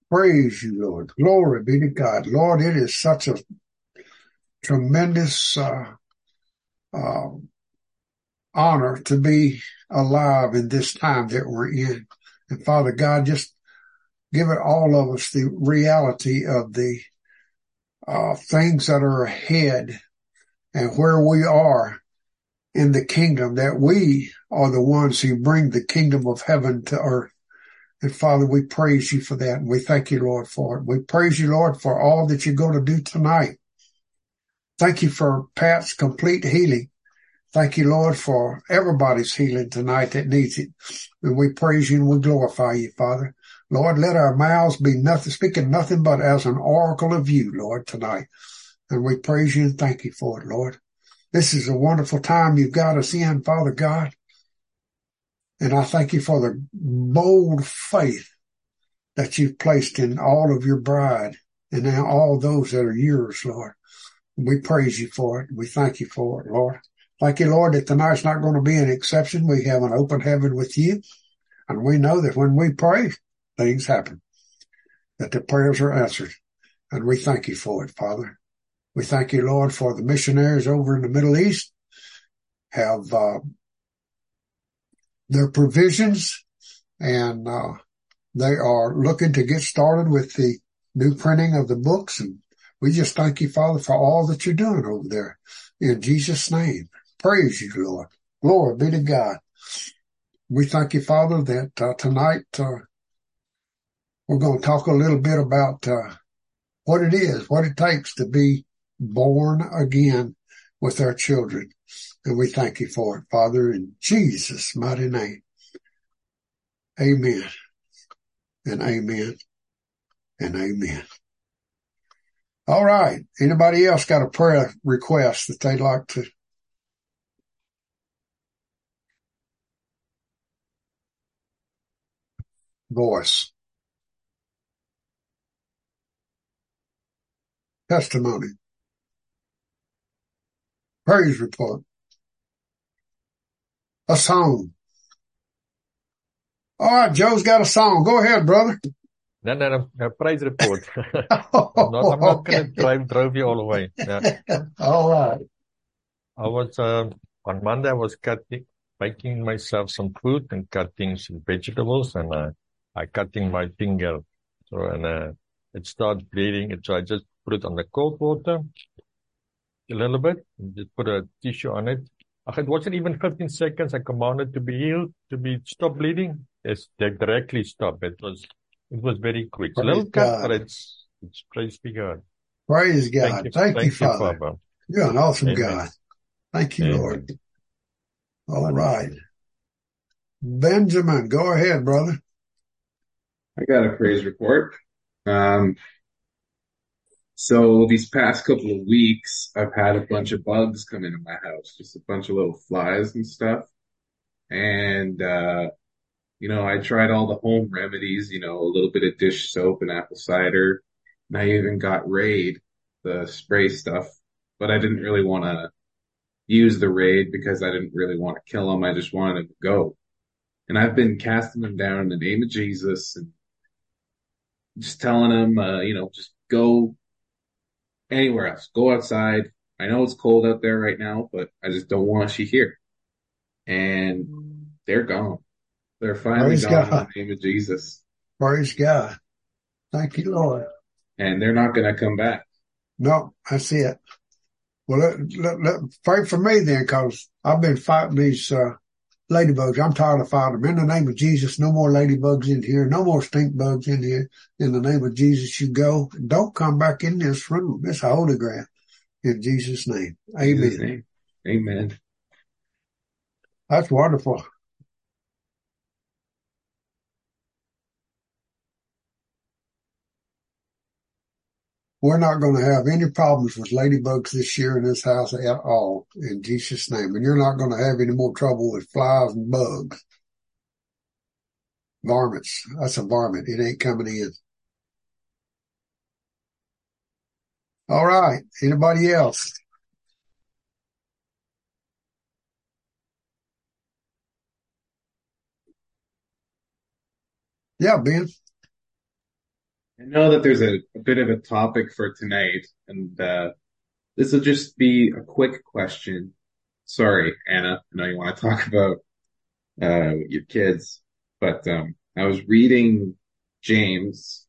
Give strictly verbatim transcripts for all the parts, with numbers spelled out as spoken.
Praise you, Lord. Glory be to God. Lord, it is such a tremendous uh, uh, honor to be alive in this time that we're in. And Father God, just give it all of us the reality of the uh, things that are ahead and where we are in the kingdom, that we are the ones who bring the kingdom of heaven to earth. And Father, we praise you for that. And we thank you, Lord, for it. We praise you, Lord, for all that you're going to do tonight. Thank you for Pat's complete healing. Thank you, Lord, for everybody's healing tonight that needs it. And we praise you and we glorify you, Father. Lord, let our mouths be nothing, speaking nothing but as an oracle of you, Lord, tonight. And we praise you and thank you for it, Lord. This is a wonderful time you've got us in, Father God. And I thank you for the bold faith that you've placed in all of your bride and now all those that are yours, Lord. We praise you for it. We thank you for it, Lord. Thank you, Lord, that tonight's not going to be an exception. We have an open heaven with you. And we know that when we pray, things happen, that the prayers are answered. And we thank you for it, Father. We thank you, Lord, for the missionaries over in the Middle East have uh, their provisions, and uh, they are looking to get started with the new printing of the books. And we just thank you, Father, for all that you're doing over there. In Jesus' name, praise you, Lord. Glory be to God. We thank you, Father, that uh, tonight uh, we're going to talk a little bit about uh, what it is, what it takes to be born again with our children. And we thank you for it, Father, in Jesus' mighty name. Amen and amen and amen. All right. Anybody else got a prayer request that they'd like to voice? Testimony. Praise report. A song. All right, Joe's got a song. Go ahead, brother. No, no, no, no praise report. Oh, I'm not, I'm not okay. going to drive, drive you all the way. Yeah. All right. I was, um, on Monday, I was cutting, making myself some food and cutting some vegetables, and uh, I cutting my finger. So, and uh, it started bleeding. And so I just put it on the cold water a little bit, and just put a tissue on it. It wasn't even fifteen seconds. I commanded to be healed, to be stop bleeding. Yes, they directly stopped. It was, it was very quick. It's a little cut, but it's, it's praise be God. Praise God. Thank you. Thank you, Thank you, Father. Father. You're an awesome Amen. God. Thank you, Amen. Lord. All right. Benjamin, go ahead, brother. I got a praise report. Um, so these past couple of weeks, I've had a bunch of bugs come into my house, just a bunch of little flies and stuff. And, uh, you know, I tried all the home remedies, you know, a little bit of dish soap and apple cider. And I even got Raid, the spray stuff, but I didn't really want to use the Raid because I didn't really want to kill them. I just wanted them to go. And I've been casting them down in the name of Jesus and just telling them, uh, you know, just go anywhere else. Go outside. I know it's cold out there right now, but I just don't want you here. And they're gone. They're finally Praise gone in God. the name of Jesus. Praise God. Thank you, Lord. And they're not going to come back. No, that's it. Well, let, let, let, pray for me then, because I've been fighting these uh, ladybugs. I'm tired of fighting them. In the name of Jesus, no more ladybugs in here. No more stink bugs in here. In the name of Jesus, you go. Don't come back in this room. It's a holy ground. In Jesus' name. In Jesus' Amen. name. Amen. That's wonderful. We're not going to have any problems with ladybugs this year in this house at all, in Jesus' name. And you're not going to have any more trouble with flies and bugs. Varmints. That's a varmint. It ain't coming in. All right. Anybody else? Yeah, Ben. I know that there's a, a bit of a topic for tonight, and uh, this will just be a quick question. Sorry, Anna, I know you want to talk about uh, your kids, but um, I was reading James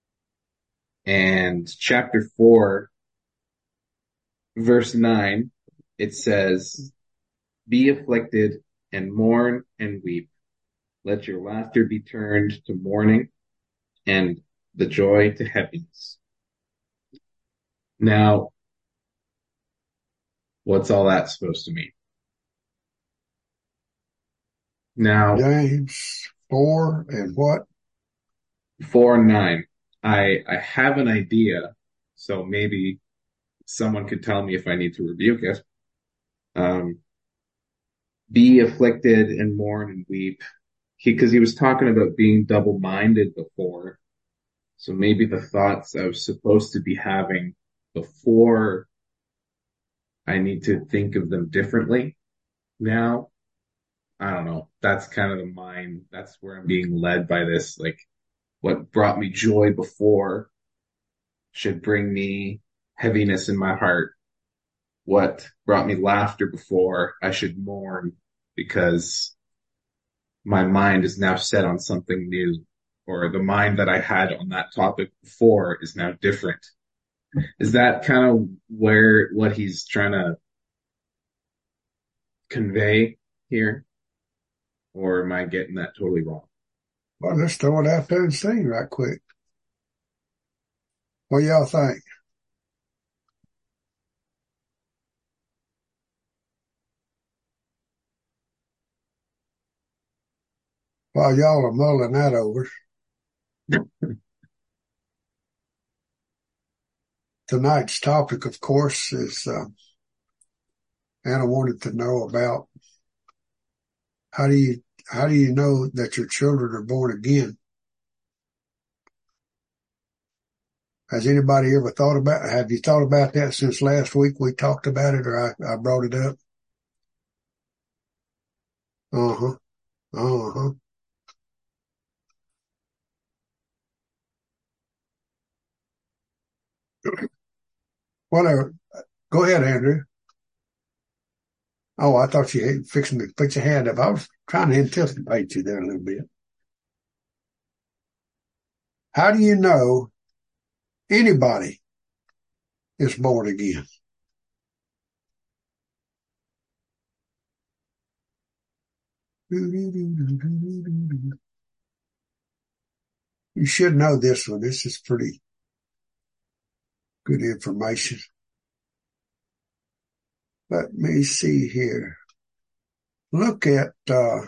and chapter four, verse nine. It says, "Be afflicted and mourn and weep. Let your laughter be turned to mourning and the joy to heaviness." Now, what's all that supposed to mean? Now, James four and what? four and nine. I I have an idea, so maybe someone could tell me if I need to rebuke it. Um, be afflicted and mourn and weep. He, because he was talking about being double-minded before. So maybe the thoughts I was supposed to be having before, I need to think of them differently now. I don't know. That's kind of the mind. That's where I'm being led by this. Like, what brought me joy before should bring me heaviness in my heart. What brought me laughter before, I should mourn because my mind is now set on something new, or the mind that I had on that topic before is now different. Is that kind of where what he's trying to convey here? Or am I getting that totally wrong? Well, let's throw it out there and see right quick. What y'all think? While y'all are mulling that over, tonight's topic, of course, is uh, Anna wanted to know about how do you how do you know that your children are born again? Has anybody ever thought about? Have you thought about that since last week we talked about it, or I, I brought it up? Uh huh. Uh huh. Whatever. Go ahead, Andrew. Oh, I thought you had fixing to put your hand up. I was trying to anticipate you there a little bit. How do you know anybody is born again? You should know this one. This is pretty good information. Let me see here. Look at uh,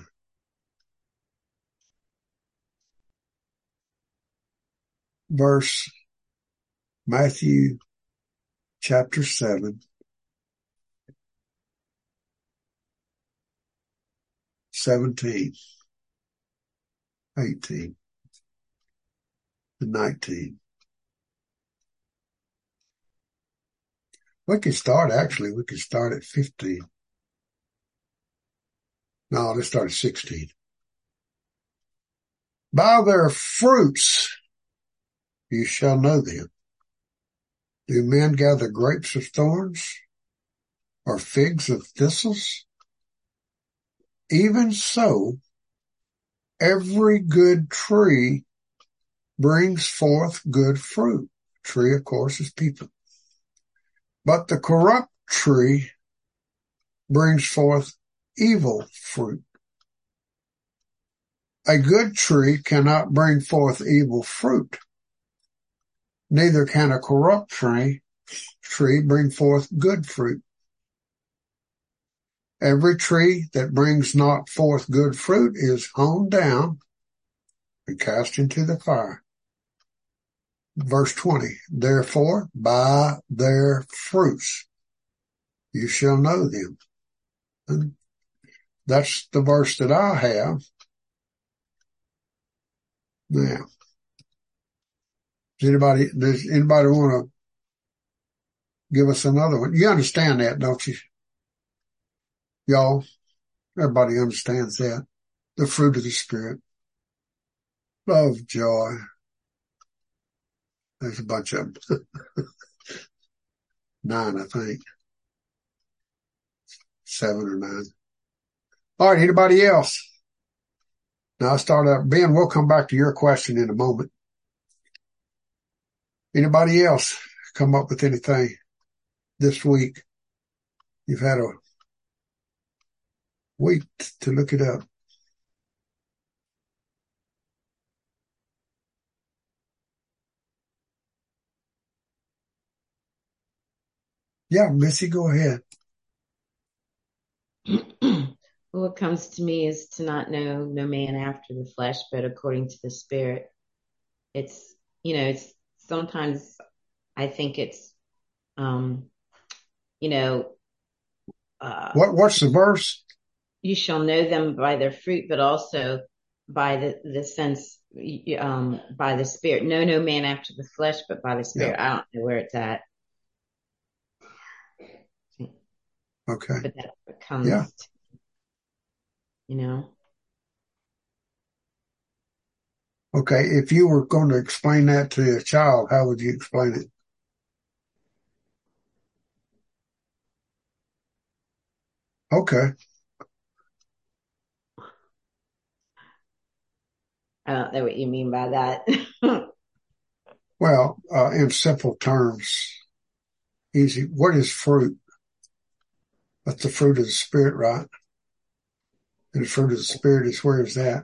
verse Matthew chapter seven, seventeen, eighteen, and nineteen. We could start, actually, we could start at fifteen. No, let's start at sixteen. By their fruits you shall know them. Do men gather grapes of thorns or figs of thistles? Even so, every good tree brings forth good fruit. Tree, of course, is people. But the corrupt tree brings forth evil fruit. A good tree cannot bring forth evil fruit. Neither can a corrupt tree, tree bring forth good fruit. Every tree that brings not forth good fruit is hewn down and cast into the fire. Verse twenty, therefore, by their fruits you shall know them. And that's the verse that I have. Now, does anybody, does anybody want to give us another one? You understand that, don't you? Y'all, everybody understands that. The fruit of the Spirit. Love, joy, There's a bunch of them. Nine, I think. Seven or nine. All right, anybody else? Now I'll start up. Ben, we'll come back to your question in a moment. Anybody else come up with anything this week? You've had a week to look it up. Yeah, Missy, go ahead. What comes to me is to not know no man after the flesh, but according to the Spirit. It's, you know, it's sometimes I think it's, um, you know, uh, What What's the verse? you shall know them by their fruit, but also by the, the sense, um, by the Spirit. Know no man after the flesh, but by the Spirit. Yeah. I don't know where it's at. Okay. But that's what comes, Yeah. to, you know. Okay. If you were going to explain that to a child, how would you explain it? Okay. I don't know what you mean by that. Well, uh, in simple terms, easy. What is fruit? That's the fruit of the Spirit, right? And the fruit of the Spirit is, where is that?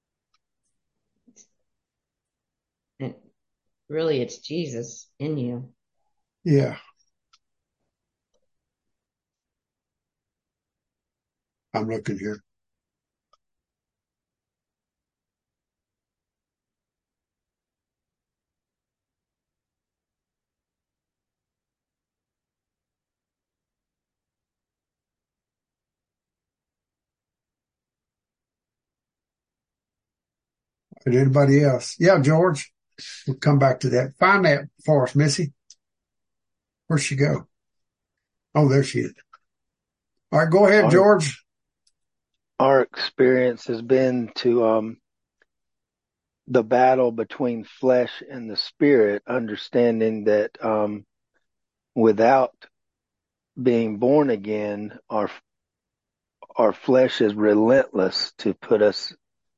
And really, it's Jesus in you. Yeah. I'm looking here. And anybody else? Yeah, George. We'll come back to that. Find that for us, Missy. Where'd she go? Oh, there she is. All right, go ahead, Our, George. our experience has been to um, the battle between flesh and the spirit, understanding that um, without being born again, our our flesh is relentless to put us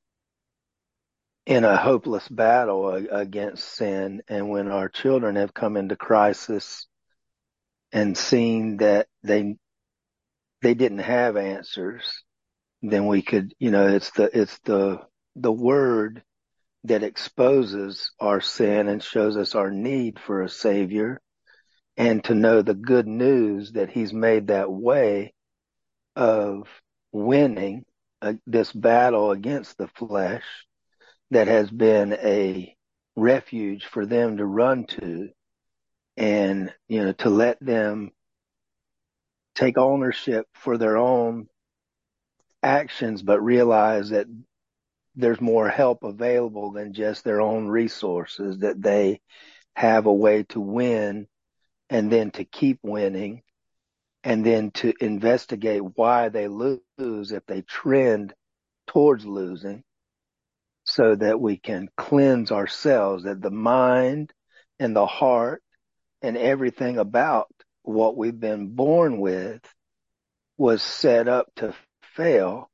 in a hopeless battle against sin. And when our children have come into crisis and seen that they they didn't have answers, then we could, you know, it's the it's the the word that exposes our sin and shows us our need for a savior, and to know the good news that he's made that way of winning uh, this battle against the flesh that has been a refuge for them to run to, and, you know, to let them take ownership for their own actions, but realize that there's more help available than just their own resources, that they have a way to win and then to keep winning and then to investigate why they lose if they trend towards losing, so that we can cleanse ourselves, that the mind and the heart and everything about what we've been born with was set up to fail,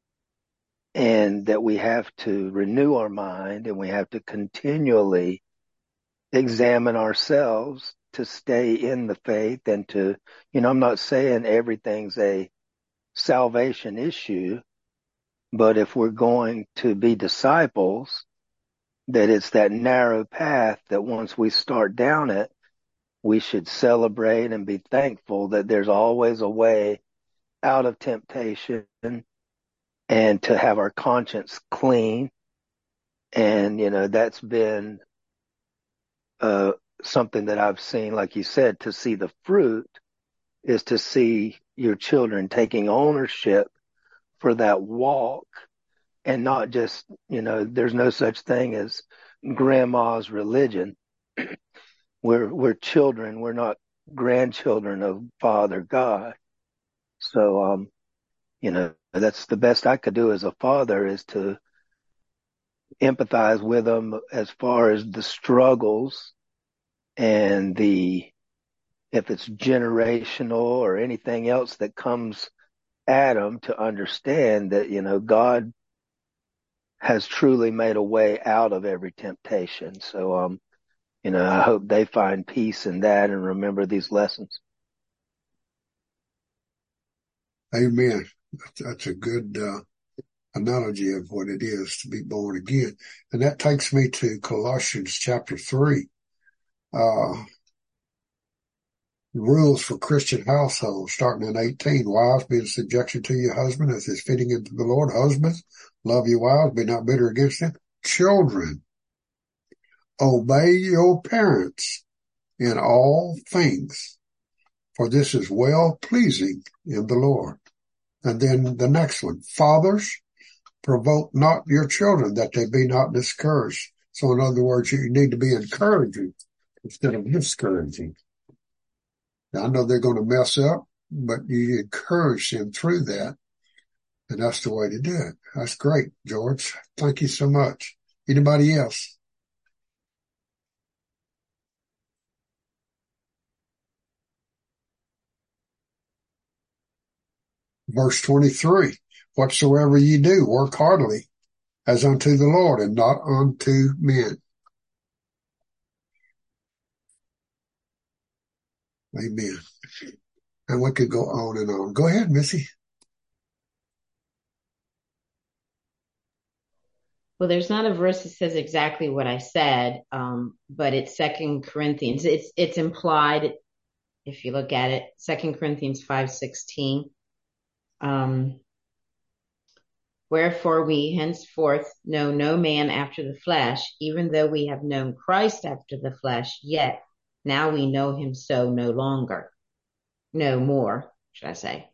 and that we have to renew our mind and we have to continually examine ourselves to stay in the faith and to, you know, I'm not saying everything's a salvation issue, but if we're going to be disciples, that it's that narrow path that once we start down it, we should celebrate and be thankful that there's always a way out of temptation, and to have our conscience clean. And, you know, that's been uh, something that I've seen, like you said, to see the fruit is to see your children taking ownership for that walk, and not just, you know, there's no such thing as grandma's religion. We're, we're children. We're not grandchildren of Father God. So, um, you know, that's the best I could do as a father, is to empathize with them as far as the struggles and the, if it's generational or anything else that comes at them, to understand that, you know, God has truly made a way out of every temptation. So, um, you know, I hope they find peace in that and remember these lessons. Amen. That's, that's a good uh, analogy of what it is to be born again. And that takes me to Colossians chapter three. Uh, rules for Christian households, starting in eighteen. Wives, be in subjection to your husband as is fitting into the Lord. Husbands, love your wives, be not bitter against them. Children, obey your parents in all things, for this is well pleasing in the Lord. And then the next one, fathers, provoke not your children that they be not discouraged. So in other words, you need to be encouraging instead of discouraging. Now, I know they're going to mess up, but you encourage them through that. And that's the way to do it. That's great, George. Thank you so much. Anybody else? Verse twenty-three, whatsoever ye do, work heartily as unto the Lord and not unto men. Amen. And we could go on and on. Go ahead, Missy. Well, there's not a verse that says exactly what I said, um, but it's Second Corinthians. It's it's implied if you look at it. Second Corinthians five sixteen. Um, Wherefore we henceforth know no man after the flesh, even though we have known Christ after the flesh, yet now we know him so no longer. No more, should I say.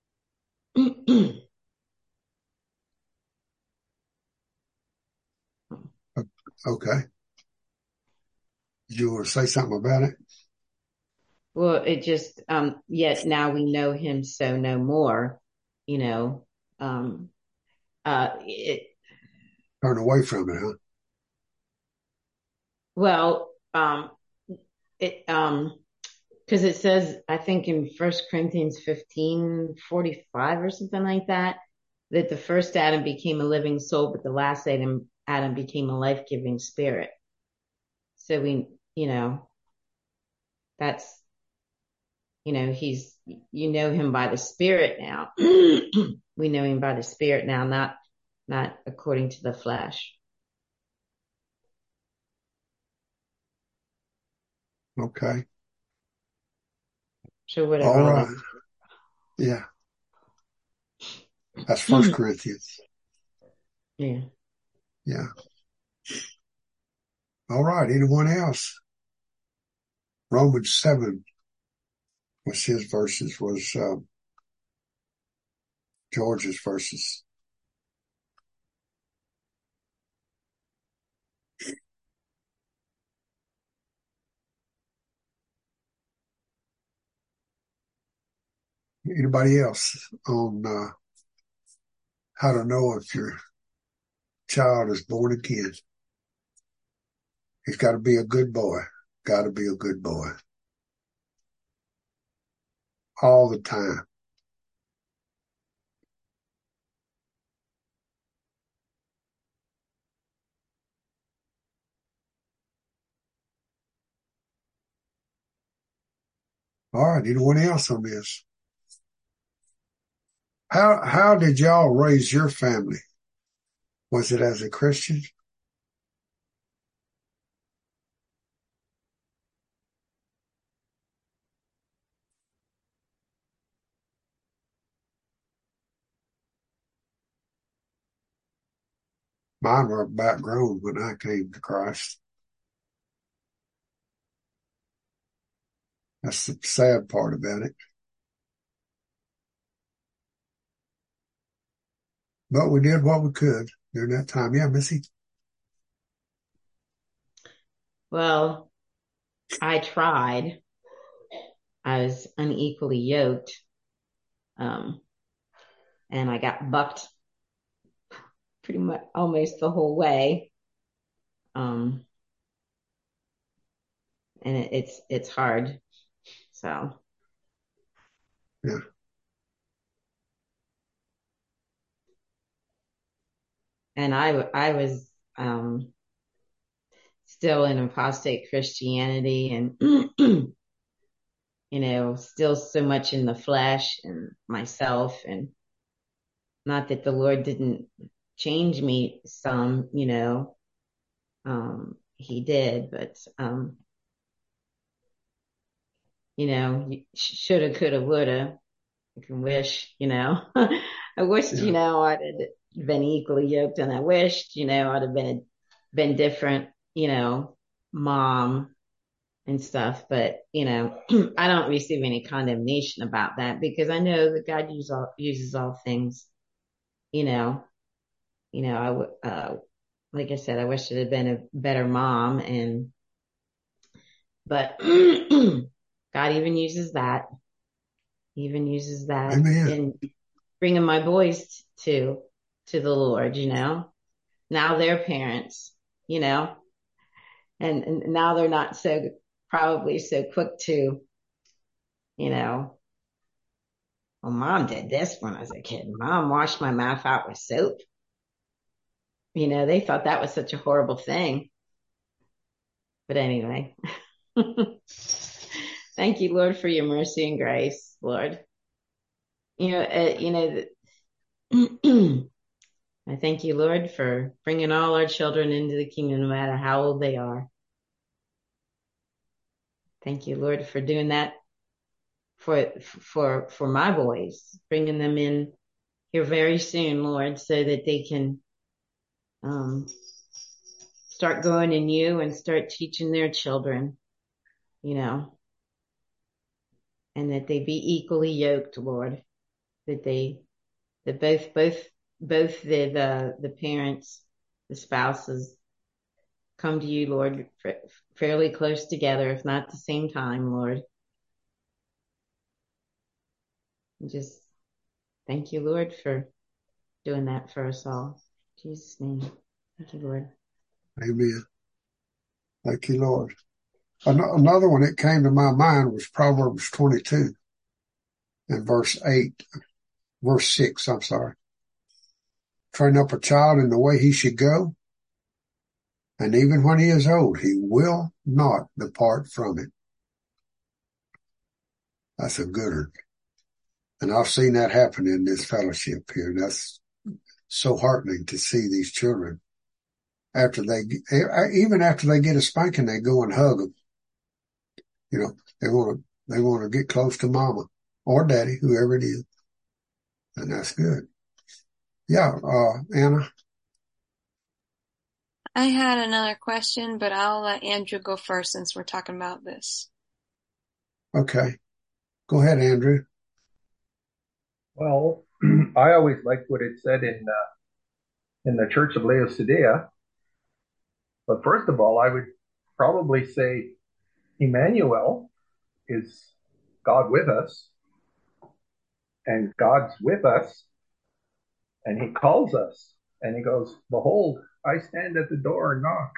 Okay. Did you want to say something about it? Well, it just, um, yet now we know him so no more, you know, um, uh, it, Turn away from it, huh? well, um, it, um, cause it says, I think in First Corinthians fifteen forty-five or something like that, that the first Adam became a living soul, but the last Adam, Adam became a life-giving spirit. So we, you know, that's, you know, he's, you know him by the Spirit now. We know him by the Spirit now, not, not according to the flesh. Okay. So whatever. All all right. that- Yeah. That's First Corinthians. Yeah. Yeah. All right. Anyone else? Romans seven was his verses, was uh, George's verses. Anybody else on uh, how to know if your child is born again? He's got to be a good boy. Got to be a good boy. All the time. All right. Anyone else on this? How how did y'all raise your family? Was it as a Christian? Mine were about grown when I came to Christ. That's the sad part about it. But we did what we could during that time. Yeah, Missy? Well, I tried. I was unequally yoked. Um, and I got bucked pretty much almost the whole way. Um, and it, it's it's hard. So Yeah. and I I was um still in apostate Christianity, and you know, still so much in the flesh and myself, and not that the Lord didn't change me some, you know, um, he did, but, um, you know, shoulda, coulda, woulda. I can wish, you know, I wished, Yeah. you know, I'd have been equally yoked, and I wished, you know, I'd have been, been different, you know, mom and stuff. But, you know, I don't receive any condemnation about that, because I know that God uses all, uses all things, you know, you know, I would, uh, like I said, I wish it had been a better mom, and, but God even uses that, He even uses that Amen. in bringing my boys to, to the Lord, you know, now they're parents, you know, and, and now they're not so, probably so quick to, you know, well, mom did this when I was a kid. Mom washed my mouth out with soap. You know, they thought that was such a horrible thing. But anyway, thank you, Lord, for your mercy and grace, Lord. You know, uh, you know, the, I thank you, Lord, for bringing all our children into the kingdom, no matter how old they are. Thank you, Lord, for doing that for for for my boys, bringing them in here very soon, Lord, so that they can um, start growing in you and start teaching their children, you know, and that they be equally yoked, Lord, that they, that both, both, both the, the, the parents, the spouses come to you, Lord, fairly close together, if not the same time, Lord. And just thank you, Lord, for doing that for us all. In Jesus' name. Thank you, Lord. Amen. Thank you, Lord. Another one that came to my mind was Proverbs twenty-two and verse eight, verse six, I'm sorry. Train up a child in the way he should go, and even when he is old, he will not depart from it. That's a good one. And I've seen that happen in this fellowship here. And that's so heartening to see these children. After they, even after they get a spanking, they go and hug them. You know, they want to, they want to get close to mama or daddy, whoever it is. And that's good. Yeah, uh, Anna. I had another question, but I'll let Andrew go first since we're talking about this. Okay. Go ahead, Andrew. Well, I always liked what it said in uh, in the Church of Laodicea. But first of all, I would probably say Emmanuel is God with us, and God's with us, and he calls us, and he goes, "Behold, I stand at the door and knock.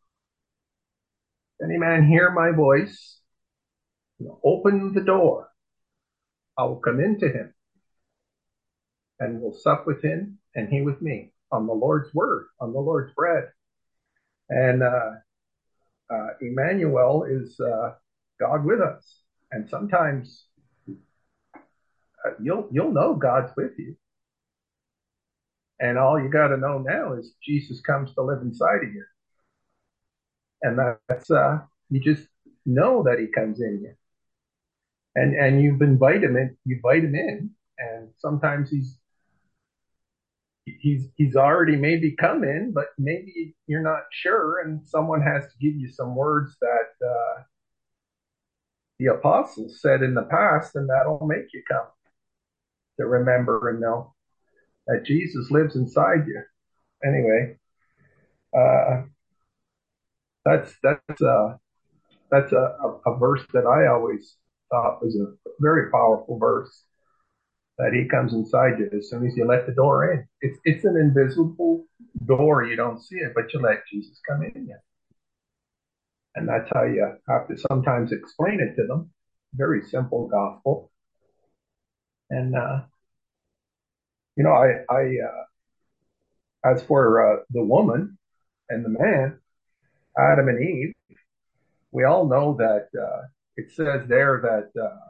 If any man hear my voice, open the door. I will come into him, and will sup with him, and he with me." On the Lord's word, on the Lord's bread. And uh, uh, Emmanuel is uh, God with us. And sometimes uh, you'll you'll know God's with you. And all you got to know now is Jesus comes to live inside of you. And that's, uh, you just know that he comes in you. And and you've invited him in, you invite him in. And sometimes he's he's he's already maybe come in, but maybe you're not sure, and someone has to give you some words that uh, the apostles said in the past, and that'll make you come to remember and know that Jesus lives inside you. Anyway, uh, that's that's uh, that's a, a, a verse that I always thought was a very powerful verse. That he comes inside you as soon as you let the door in. It's it's an invisible door. You don't see it, but you let Jesus come in you. And that's how you have to sometimes explain it to them. Very simple gospel. And, uh, you know, I, I, uh, as for uh, the woman and the man, Adam and Eve, we all know that uh, it says there that uh,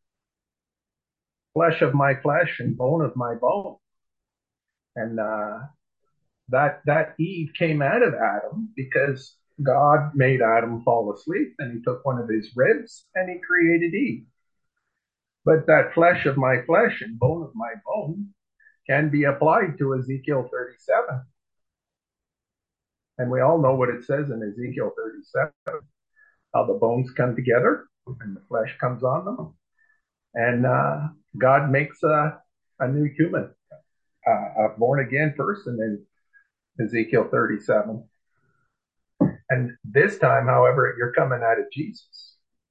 flesh of my flesh and bone of my bone. And uh, that that Eve came out of Adam because God made Adam fall asleep, and he took one of his ribs and he created Eve. But that flesh of my flesh and bone of my bone can be applied to Ezekiel thirty-seven. And we all know what it says in Ezekiel thirty-seven, how the bones come together and the flesh comes on them. And uh, God makes a, a new human, uh, a born again person in Ezekiel thirty-seven. And this time, however, you're coming out of Jesus.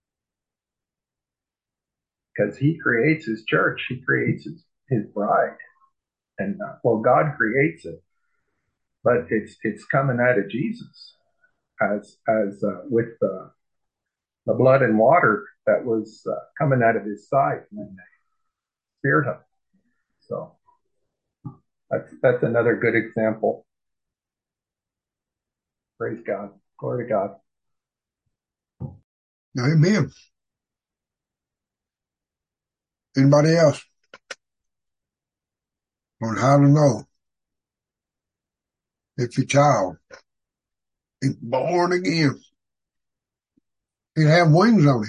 Because he creates his church, he creates his, his bride. And uh, well, God creates it, but it's it's coming out of Jesus as as uh, with uh, the blood and water that was uh, coming out of his side when they speared him. So that's that's another good example. Praise God. Glory to God. Amen. Anybody else on how to know if your child is born again? He'll have wings on him.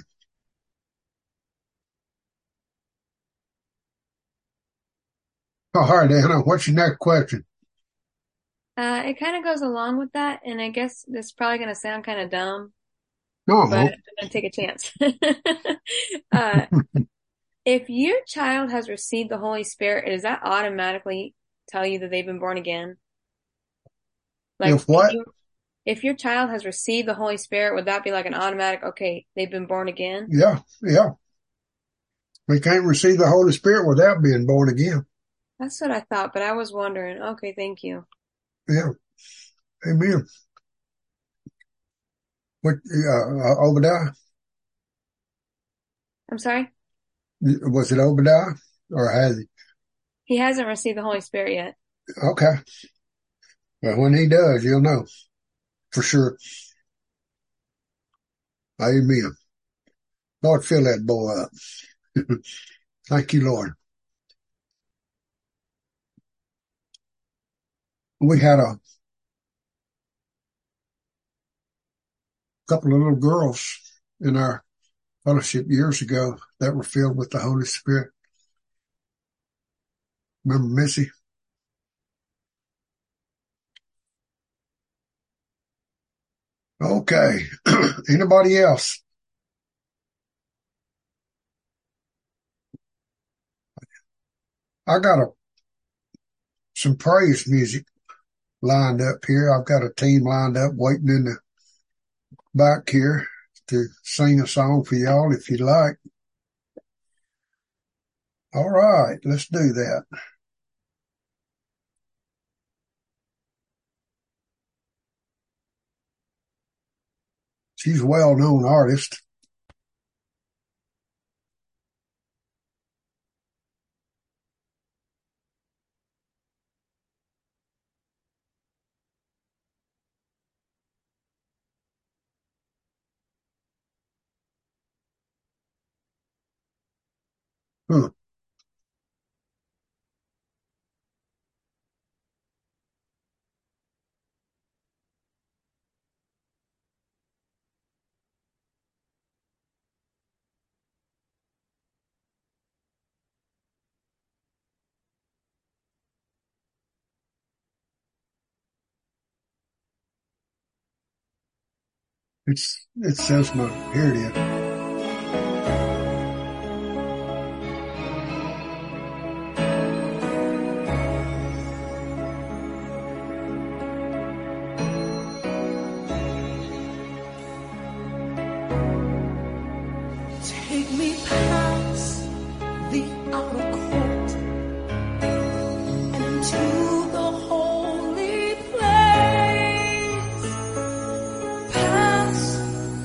All right, Anna, what's your next question? Uh, it kind of goes along with that, and I guess this is probably going to sound kind of dumb, No, but I'm going to take a chance. uh, if your child has received the Holy Spirit, does that automatically tell you that they've been born again? Like, if what? You, if your child has received the Holy Spirit, would that be like an automatic, okay, they've been born again? Yeah, yeah. We can't receive the Holy Spirit without being born again. That's what I thought, but I was wondering. Okay, thank you. Yeah. Amen. What, uh, Obadiah? I'm sorry? Was it Obadiah or has he? He hasn't received the Holy Spirit yet. Okay. Well, when he does, you'll know for sure. Amen. Lord, fill that boy up. Thank you, Lord. We had a couple of little girls in our fellowship years ago that were filled with the Holy Spirit. Remember Missy? Okay. Anybody else? I got a, some praise music lined up here. I've got a team lined up waiting in the back here to sing a song for y'all if you'd like. All right, let's do that. She's a well-known artist. Hmm. It's, it says my, here it is. Take me past the outer court and into the holy place, past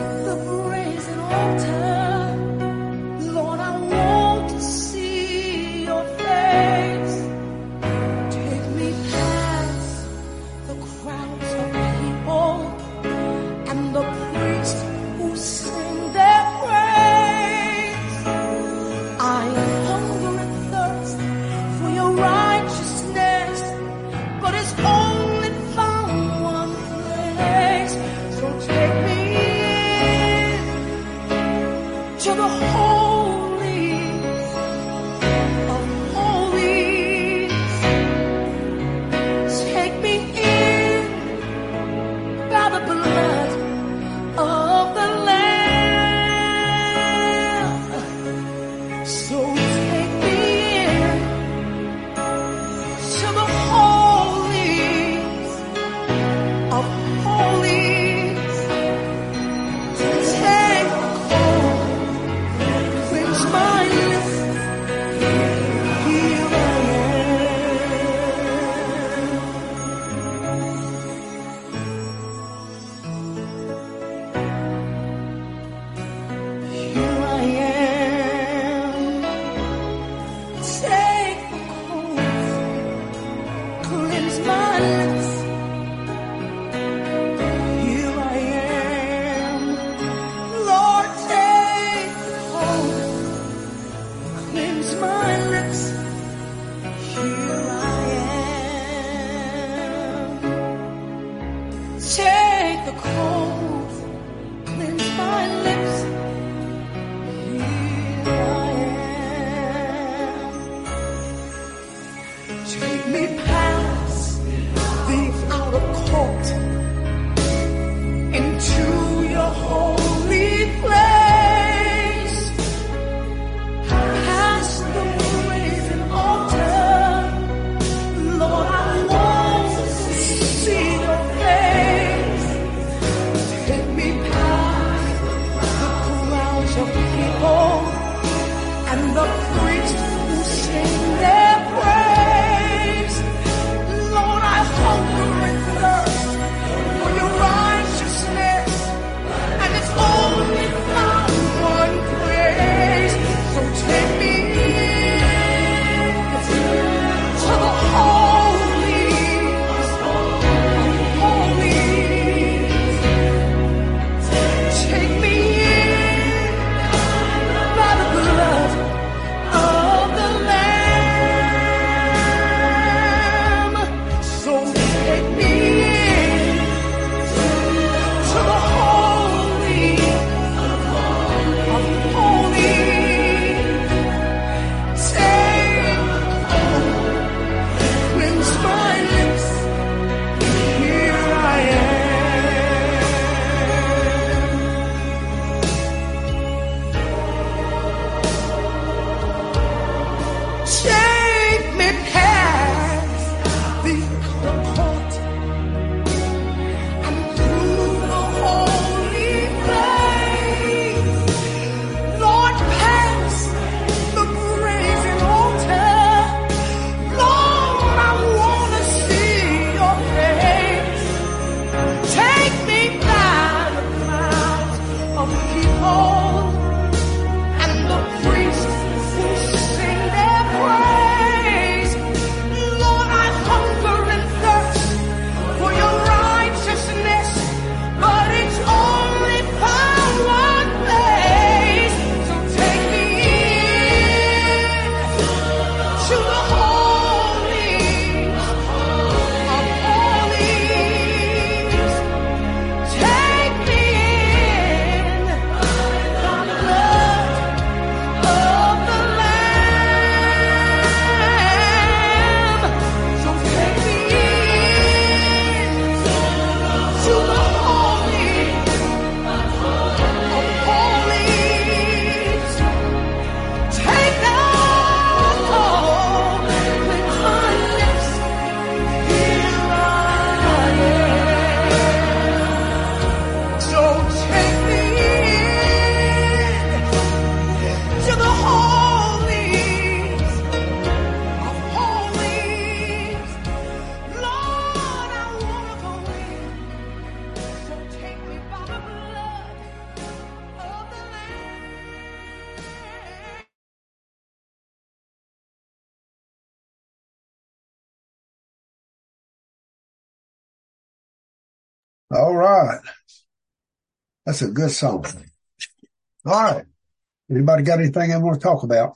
All right. That's a good song. All right. Anybody got anything they want to talk about?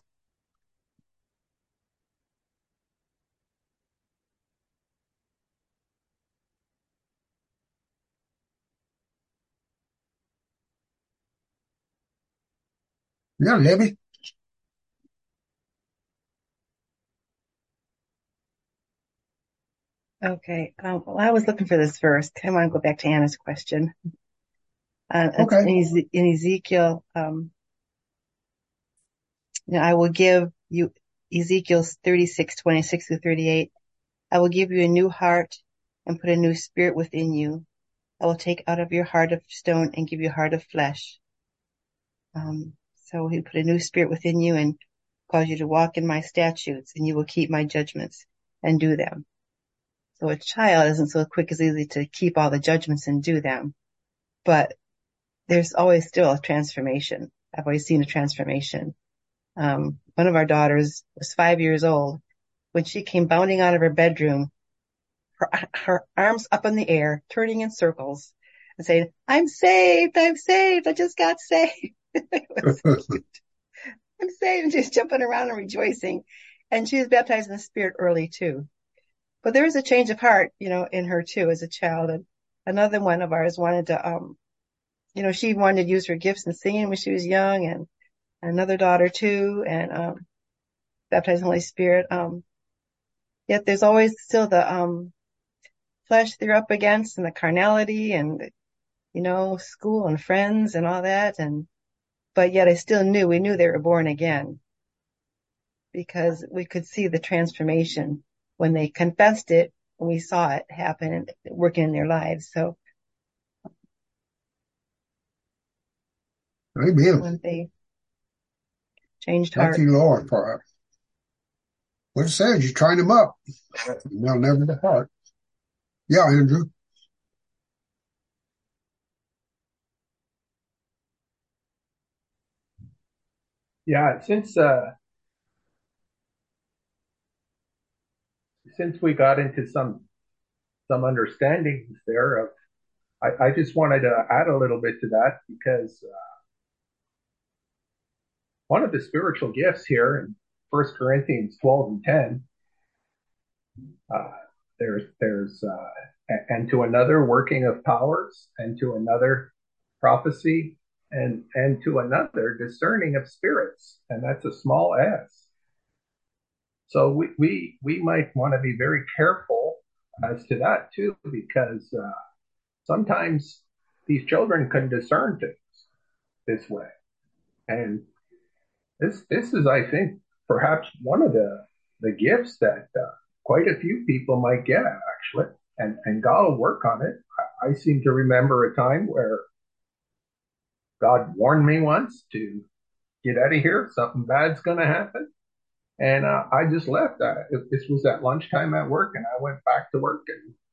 Yeah, Debbie. Okay. Um, well, I was looking for this verse. I want to go back to Anna's question. Uh, it's Okay. in, Eze- in Ezekiel. Um, you know, I will give you Ezekiel thirty-six, twenty-six through thirty-eight. I will give you a new heart and put a new spirit within you. I will take out of your heart of stone and give you a heart of flesh. Um, so he put a new spirit within you and cause you to walk in my statutes, and you will keep my judgments and do them. So a child isn't so quick as easy to keep all the judgments and do them, but there's always still a transformation. I've always seen a transformation. Um, one of our daughters was five years old when she came bounding out of her bedroom, her, her arms up in the air, turning in circles and saying, I'm saved, I'm saved, I just got saved. It was so cute. I'm saved. And she's jumping around and rejoicing. And she was baptized in the Spirit early too. But there was a change of heart, you know, in her too as a child. And another one of ours wanted to, um, you know, she wanted to use her gifts in singing when she was young, and another daughter too, and um, baptized in the Holy Spirit. Um, yet there's always still the um, flesh they're up against, and the carnality, and you know, school and friends and all that. And but yet I still knew we knew they were born again because we could see the transformation when they confessed it, and we saw it happen and working in their lives. So Amen. when they changed Thank heart. you, Lord, for it. What it says, you train them up. And they'll never depart. Yeah, Andrew. Yeah, since uh, since we got into some some understandings there of, I, I just wanted to add a little bit to that because uh, one of the spiritual gifts here in First Corinthians twelve and ten, uh, there's there's uh, and to another working of powers, and to another prophecy, and and to another discerning of spirits, and that's a small s. So we we we might want to be very careful as to that too, because uh, sometimes these children can discern things this way, and this this is, I think, perhaps one of the the gifts that uh, quite a few people might get actually, and and God will work on it. I, I seem to remember a time where God warned me once to get out of here, something bad's going to happen. And uh, I just left. Uh, this was at lunchtime at work, and I went back to work.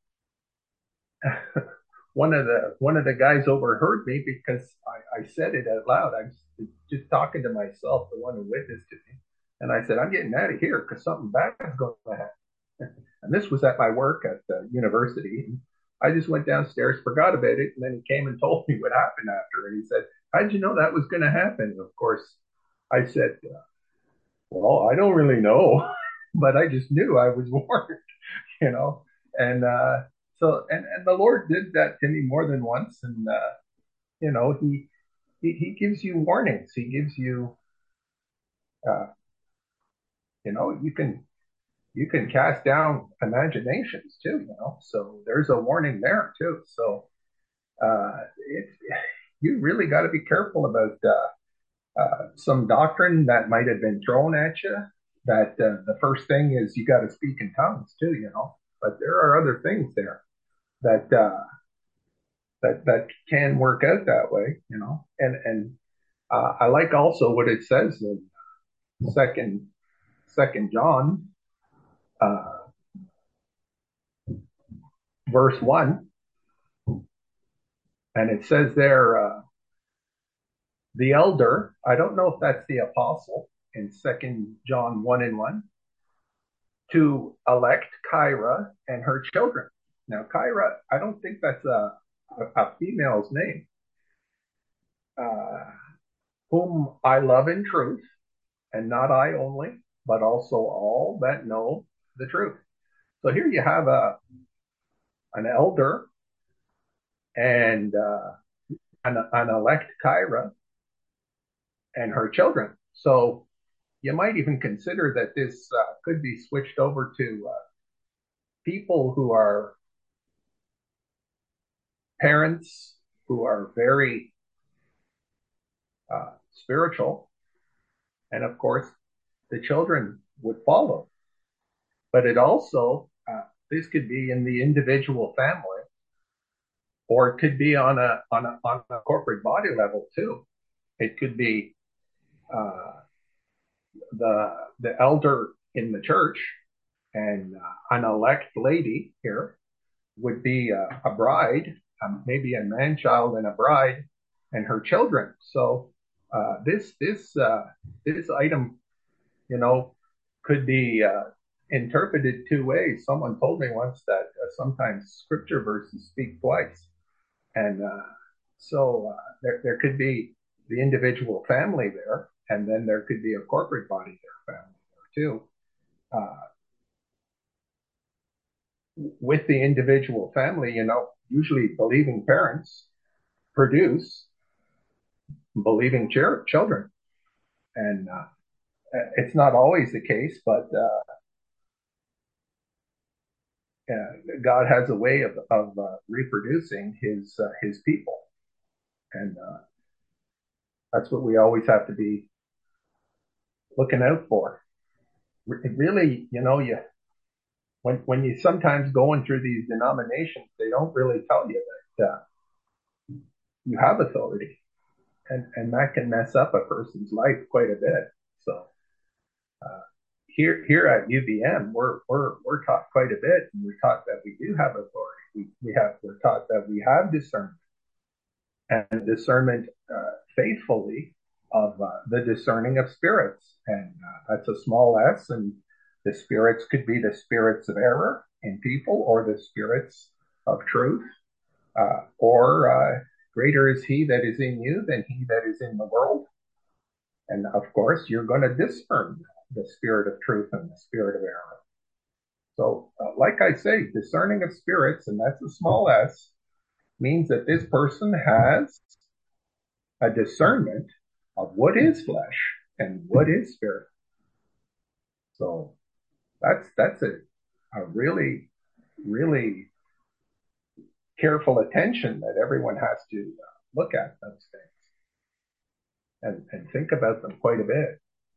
And one of the one of the guys overheard me because I, I said it out loud. I was just talking to myself, the one who witnessed to me, and I said, "I'm getting out of here because something bad is going to happen." And this was at my work at the university. And I just went downstairs, forgot about it, and then he came and told me what happened after. And he said, "How'd you know that was going to happen?" And of course, I said, well, I don't really know, but I just knew I was warned, you know. And uh, so, and, and the Lord did that to me more than once. And, uh, you know, he, he, he gives you warnings. He gives you, uh, you know, you can, you can cast down imaginations too, you know. So there's a warning there too. So uh, it, you really got to be careful about uh, Uh, some doctrine that might have been thrown at you. That uh, the first thing is you got to speak in tongues too, you know. But there are other things there that uh, that that can work out that way, you know. And and uh, I like also what it says in second Second John, uh, verse one, and it says there, uh, the elder. I don't know if that's the apostle in Second John one and one. To elect Kyra and her children. Now, Kyra, I don't think that's a, a, a female's name, uh, whom I love in truth, and not I only, but also all that know the truth. So here you have a an elder and uh, an, an elect Kyra and her children. So you might even consider that this uh, could be switched over to uh, people who are parents who are very uh, spiritual, and of course the children would follow. But it also uh, this could be in the individual family, or it could be on a on a on a corporate body level too. It could be uh, the the elder in the church, and uh, an elect lady here would be a, a bride, um, maybe a man child and a bride, and her children. So uh, this this uh, this item, you know, could be uh, interpreted two ways. Someone told me once that uh, sometimes scripture verses speak twice, and uh, so uh, there there could be the individual family there, and then there could be a corporate body there, family there too. Uh, with the individual family, you know, usually believing parents produce believing ch- children, and uh, it's not always the case, but uh, uh, God has a way of of uh, reproducing His uh, His people, and uh, that's what we always have to be looking out for. It really, you know, you when when you sometimes going through these denominations, they don't really tell you that uh, you have authority, and and that can mess up a person's life quite a bit. So uh, here here at U B M, we're we're we're taught quite a bit, and we're taught that we do have authority. We we have we're taught that we have discernment, and discernment uh, faithfully of uh, the discerning of spirits, and uh, that's a small s, and the spirits could be the spirits of error in people, or the spirits of truth, uh, or uh, greater is he that is in you than he that is in the world. And of course, you're going to discern the spirit of truth and the spirit of error. So, uh, like I say, discerning of spirits, and that's a small s, means that this person has a discernment of what is flesh and what is spirit. So that's that's a, a really, really careful attention that everyone has to uh, look at those things and, and think about them quite a bit.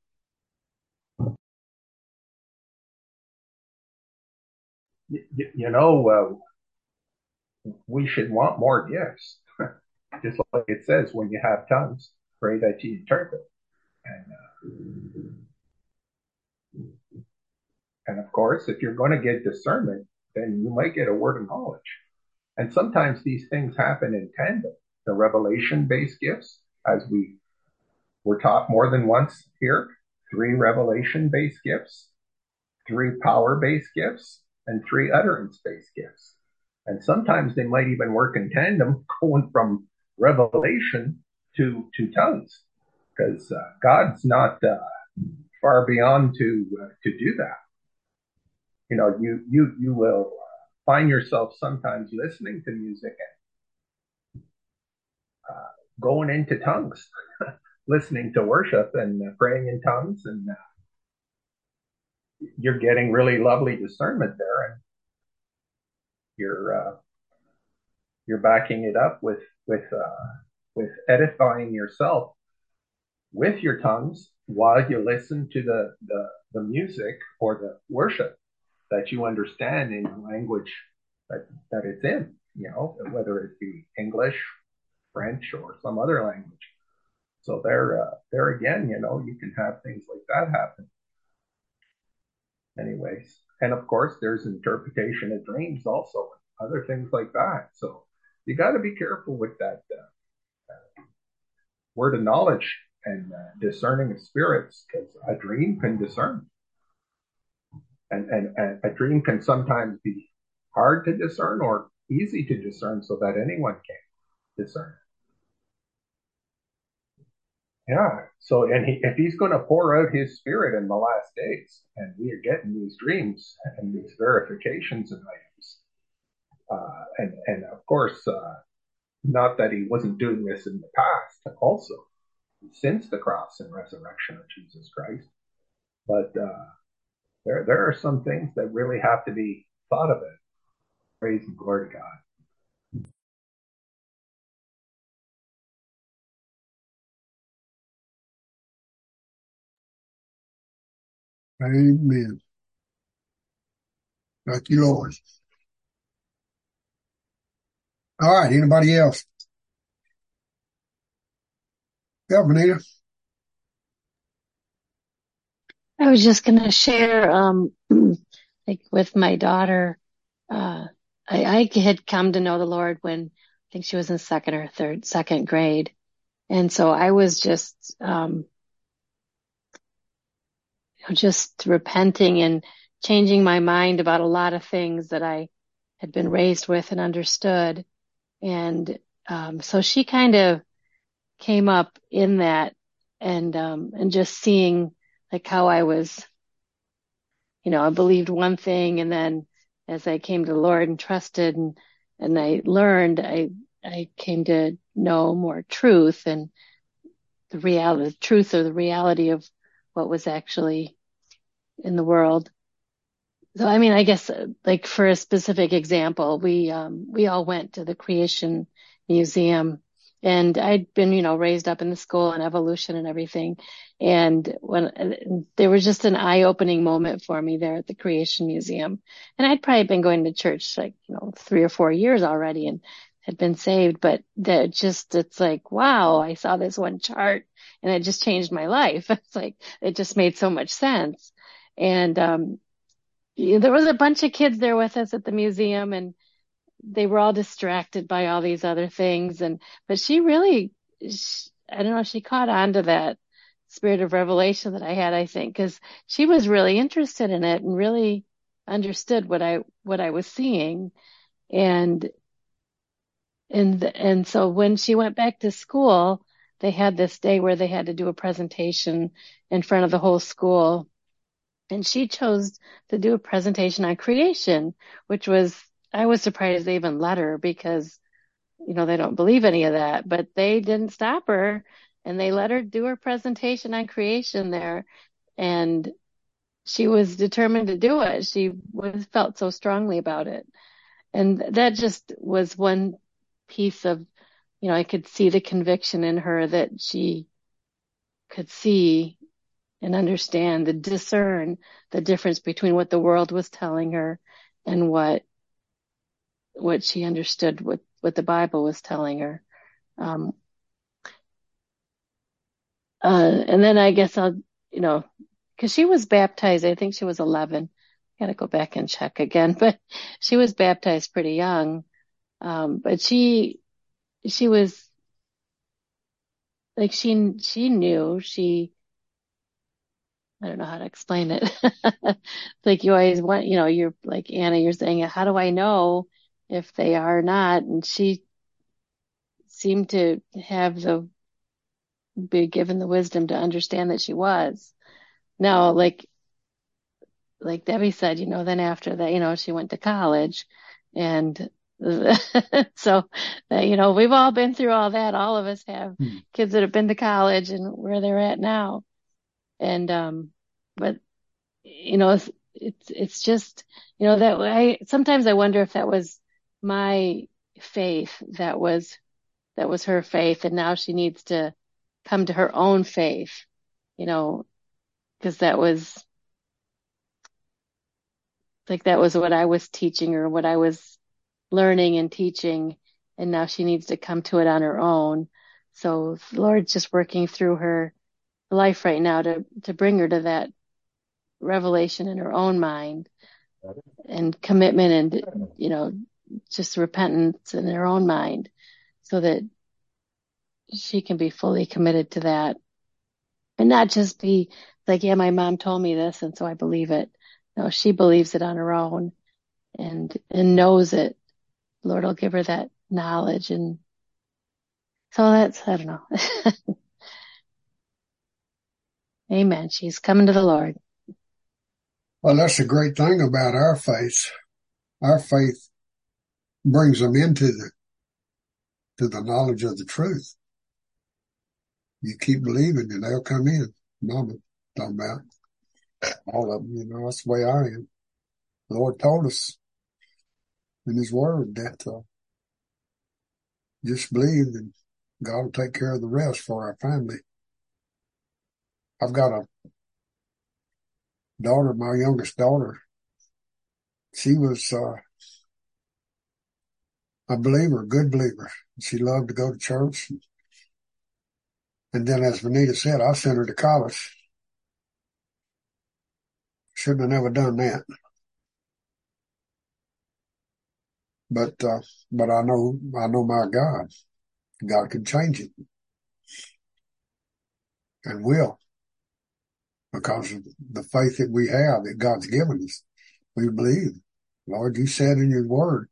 You, you know, uh, we should want more gifts. Just like it says, when you have tongues, pray that you interpret. And, uh, and of course, if you're going to get discernment, then you might get a word of knowledge. And sometimes these things happen in tandem. The revelation-based gifts, as we were taught more than once here, three revelation-based gifts, three power-based gifts, and three utterance-based gifts. And sometimes they might even work in tandem, going from revelation to to tongues, because uh, God's not uh, far beyond to uh, to do that. You know, you you you will find yourself sometimes listening to music and uh, going into tongues, listening to worship and uh, praying in tongues, and uh, you're getting really lovely discernment there, and you're uh, you're backing it up with with uh, with edifying yourself with your tongues while you listen to the, the the music or the worship that you understand in the language that that it's in, you know, whether it be English, French, or some other language. So there, uh, there again, you know, you can have things like that happen. Anyways, and of course, there's interpretation of dreams also, other things like that. So you got to be careful with that uh, uh, word of knowledge and uh, discerning of spirits, because a dream can discern, and, and and a dream can sometimes be hard to discern, or easy to discern so that anyone can discern. Yeah. So, and he, if he's going to pour out his spirit in the last days, and we are getting these dreams and these verifications of items, uh, and and of course, uh, not that he wasn't doing this in the past, also since the cross and resurrection of Jesus Christ, but uh, there there are some things that really have to be thought about. Praise and glory to God. Amen. Thank you, Lord. All right. Anybody else? Yeah, Benita. I was just going to share, um, like with my daughter, uh, I, I had come to know the Lord when I think she was in second or third, second grade. And so I was just, um, you know, just repenting and changing my mind about a lot of things that I had been raised with and understood. And, um, so she kind of came up in that and, um, and just seeing like how I was, you know, I believed one thing, and then as I came to the Lord and trusted and, and I learned, I, I came to know more truth and the reality, the truth or the reality of what was actually in the world. So, I mean, I guess uh, like for a specific example, we, um, we all went to the Creation Museum, and I'd been, you know, raised up in the school and evolution and everything. And when and there was just an eye-opening moment for me there at the Creation Museum. And I'd probably been going to church like, you know, three or four years already and had been saved, but that just, it's like, wow, I saw this one chart and it just changed my life. It's like, it just made so much sense. And, um, there was a bunch of kids there with us at the museum, and they were all distracted by all these other things. And, but she really, she, I don't know, she caught on to that spirit of revelation that I had, I think, because she was really interested in it and really understood what I, what I was seeing. And, and, and so when she went back to school, they had this day where they had to do a presentation in front of the whole school. And she chose to do a presentation on creation, which was, I was surprised they even let her because, you know, they don't believe any of that, but they didn't stop her and they let her do her presentation on creation there. And she was determined to do it. She was, felt so strongly about it. And that just was one piece of, you know, I could see the conviction in her that she could see and understand, the discern the difference between what the world was telling her and what what she understood, what what the Bible was telling her. Um, uh, and then I guess I'll, you know, because she was baptized, I think she was eleven. Got to go back and check again, but she was baptized pretty young. Um, but she she was like she she knew she. I don't know how to explain it. Like you always want, you know, you're like Anna, you're saying, how do I know if they are or not? And she seemed to have the, be given the wisdom to understand that she was. Now, like, like Debbie said, you know, then after that, you know, she went to college and so, uh, you know, we've all been through all that. All of us have Hmm. kids that have been to college and where they're at now. And, um, but you know, it's, it's, it's just, you know, that I, sometimes I wonder if that was my faith, that was, that was her faith. And now she needs to come to her own faith, you know, because that was like, that was what I was teaching her, what I was learning and teaching. And now she needs to come to it on her own. So the Lord's just working through her life right now to, to bring her to that revelation in her own mind and commitment and, you know, just repentance in her own mind so that she can be fully committed to that and not just be like, yeah, my mom told me this and so I believe it. No, she believes it on her own and, and knows it the Lord will give her that knowledge. And so that's, I don't know. Amen. She's coming to the Lord. Well, that's the great thing about our faith. Our faith brings them into the, to the knowledge of the truth. You keep believing and they'll come in. Mama talking about all of them, you know, that's the way I am. The Lord told us in his word that, uh, just believe and God will take care of the rest for our family. I've got a daughter, my youngest daughter. She was, uh, a believer, a good believer. She loved to go to church. And then as Vanita said, I sent her to college. Shouldn't have never done that. But, uh, but I know, I know my God. God can change it. And will. Because of the faith that we have that God's given us. We believe. Lord, you said in your word.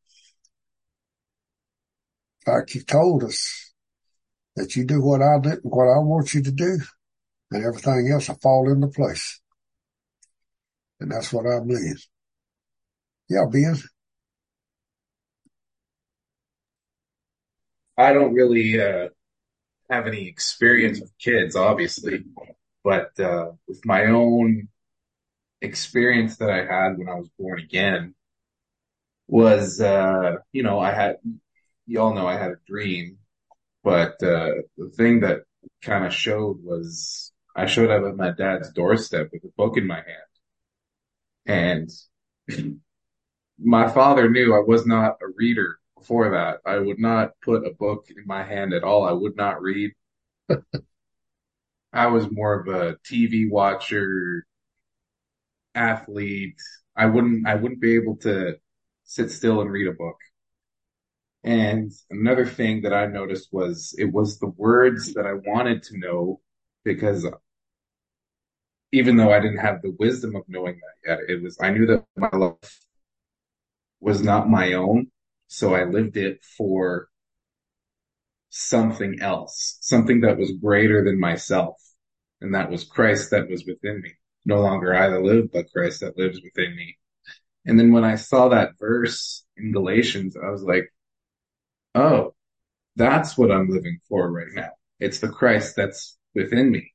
In fact, you told us that you do what I did, what I want you to do, and everything else will fall into place. And that's what I believe. Yeah, Ben. I don't really uh, have any experience with kids, obviously, but uh, with my own experience that I had when I was born again was, uh, you know, I had, you all know I had a dream, but uh, the thing that kind of showed was I showed up at my dad's doorstep with a book in my hand. And my father knew I was not a reader before that. I would not put a book in my hand at all. I would not read. I was more of a T V watcher, athlete. I wouldn't, I wouldn't be able to sit still and read a book. And another thing that I noticed was it was the words that I wanted to know, because even though I didn't have the wisdom of knowing that yet, it was, I knew that my life was not my own. So I lived it for something else, something that was greater than myself. And that was Christ that was within me. No longer I that live, but Christ that lives within me. And then when I saw that verse in Galatians, I was like, oh, that's what I'm living for right now. It's the Christ that's within me.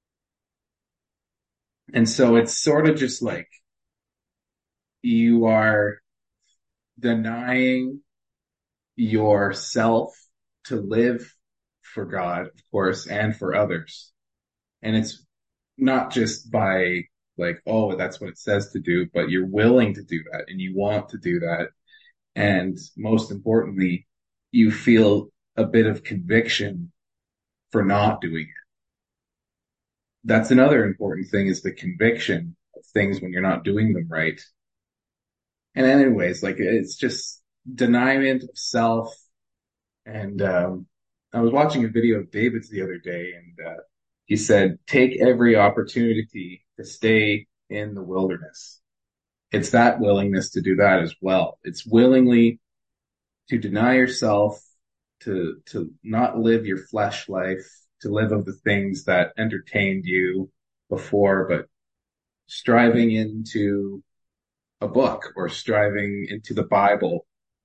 And so it's sort of just like you are denying yourself to live for God, of course, and for others. And it's not just by like, oh, that's what it says to do, but you're willing to do that and you want to do that. And most importantly, you feel a bit of conviction for not doing it. That's another important thing, is the conviction of things when you're not doing them right. And anyways, like it's just deniement of self. And um, I was watching a video of David's the other day, and uh, he said, take every opportunity to stay in the wilderness. It's that willingness to do that as well. It's willingly to deny yourself, to to not live your flesh life, to live of the things that entertained you before, but striving into a book or striving into the Bible.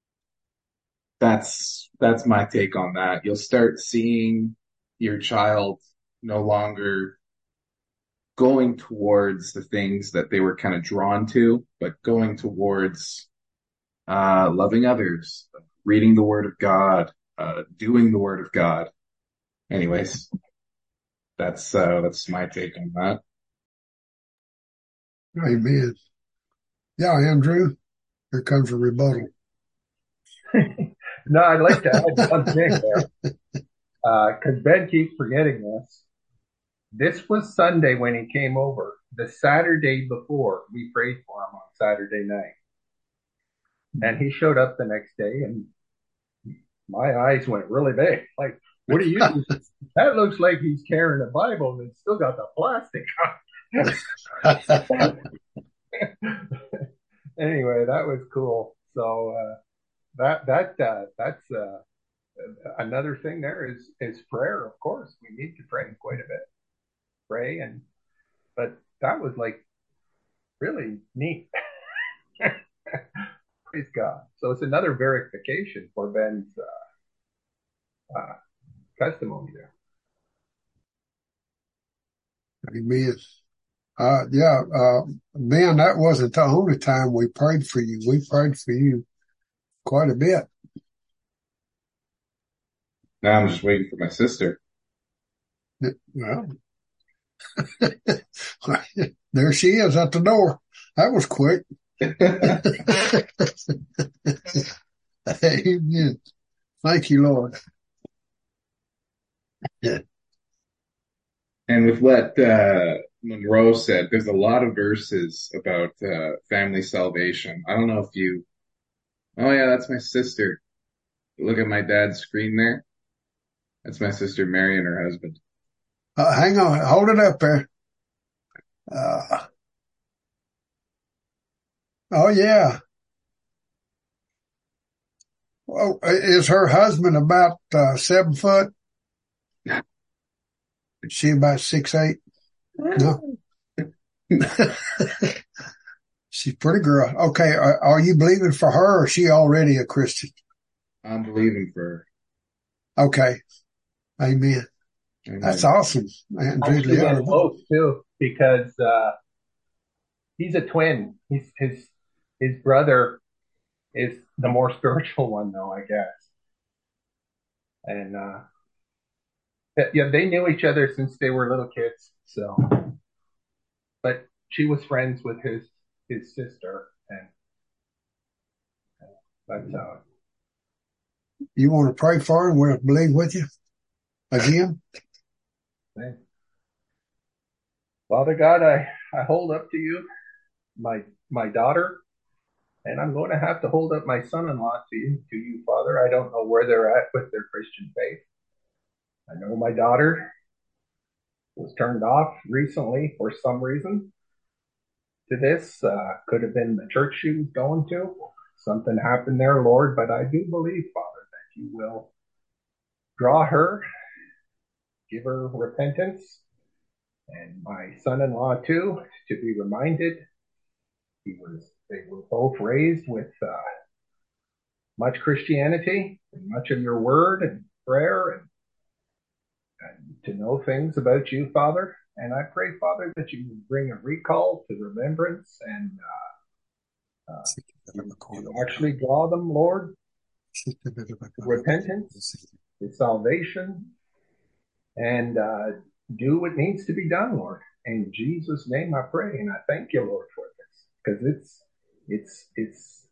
That's that's my take on that. You'll start seeing your child no longer going towards the things that they were kind of drawn to, but going towards uh, loving others, reading the Word of God, uh, doing the Word of God. Anyways, that's uh, that's my take on that. Amen. Yeah, Andrew, here comes a rebuttal. No, I'd like to add one thing there, because uh, Ben keeps forgetting this. This was Sunday when he came over. The Saturday before, we prayed for him on Saturday night. And he showed up the next day, and my eyes went really big. Like, what are you doing? That looks like he's carrying a Bible and it's still got the plastic on. Anyway, that was cool. So, uh, that, that, uh, that's, uh, another thing there is, is prayer. Of course, we need to pray quite a bit, pray. And, but that was like really neat. Praise God. So it's another verification for Ben's, uh, uh, testimony there. Amen. Uh, yeah, uh, Ben, that wasn't the only time we prayed for you. We prayed for you quite a bit. Now I'm just waiting for my sister. Well, there she is at the door. That was quick. Amen. Thank you, Lord. Yeah. And with what uh, Monroe said, there's a lot of verses about uh, family salvation. I don't know if you, oh yeah, that's my sister. Look at my dad's screen there. That's my sister Mary and her husband. Uh, hang on. Hold it up there. Uh, oh, yeah. Oh, is her husband about uh, seven foot? Is she about six, eight? No. She's a pretty girl. Okay. Are, are you believing for her or is she already a Christian? I'm believing for her. Okay. Amen. Amen. That's awesome. Man, actually, they're both too, because, uh, he's a twin. He's, his, his brother is the more spiritual one though, I guess. And, uh, yeah, they knew each other since they were little kids. So, but she was friends with his, his sister, and that's how. You want to pray for her and we'll believe with you again? Father God, I, I hold up to you my, my daughter, and I'm going to have to hold up my son-in-law to you, to you, Father. I don't know where they're at with their Christian faith. I know my daughter was turned off recently for some reason to this. Uh, could have been the church she was going to. Something happened there, Lord, but I do believe, Father, that you will draw her, give her repentance, and my son-in-law too, to be reminded he was, they were both raised with uh, much Christianity and much of your word and prayer, and, and to know things about you, Father. And I pray, Father, that you bring a recall to remembrance and uh, uh, to actually draw them, Lord, to repentance, to salvation, and uh, do what needs to be done, Lord. In Jesus' name I pray, and I thank you, Lord, for this, because it's it's it's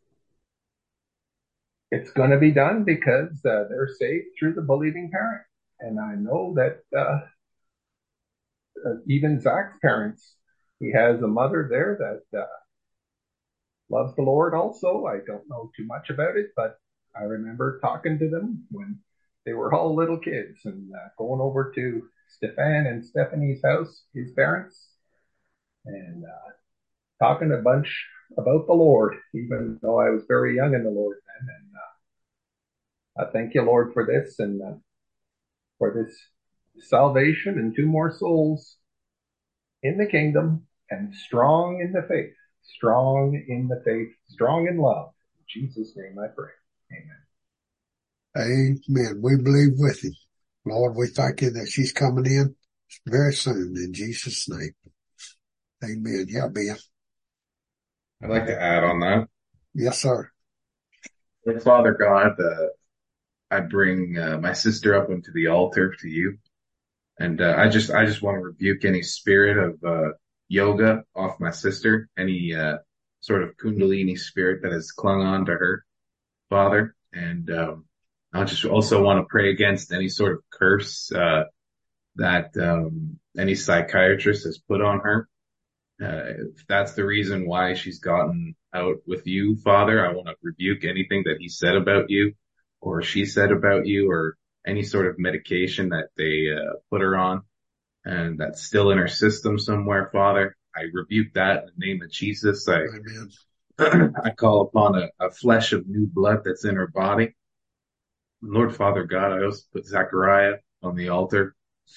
it's going to be done because uh, they're saved through the believing parent. And I know that uh, uh, even Zach's parents, he has a mother there that uh, loves the Lord also. I don't know too much about it, but I remember talking to them when they were all little kids and uh, going over to Stefan and Stephanie's house, his parents, and uh, talking a bunch about the Lord, even though I was very young in the Lord then. And uh, I thank you, Lord, for this and uh, for this salvation and two more souls in the kingdom and strong in the faith, strong in the faith, strong in love. In Jesus' name I pray. Amen. Amen. We believe with you. Lord, we thank you that she's coming in very soon in Jesus' name. Amen. Yeah, Ben. I'd like to add on that. Yes, sir. Father God, uh, I bring uh, my sister up into the altar to you. And uh, I just I just want to rebuke any spirit of uh, yoga off my sister, any uh, sort of kundalini spirit that has clung on to her, Father. And um, I just also want to pray against any sort of curse uh, that um, any psychiatrist has put on her. Uh, if that's the reason why she's gotten out with you, Father, I want to rebuke anything that he said about you or she said about you or any sort of medication that they uh, put her on and that's still in her system somewhere, Father. I rebuke that in the name of Jesus. I Amen. I call upon a, a flesh of new blood that's in her body. Lord Father God, I also put Zechariah on the altar.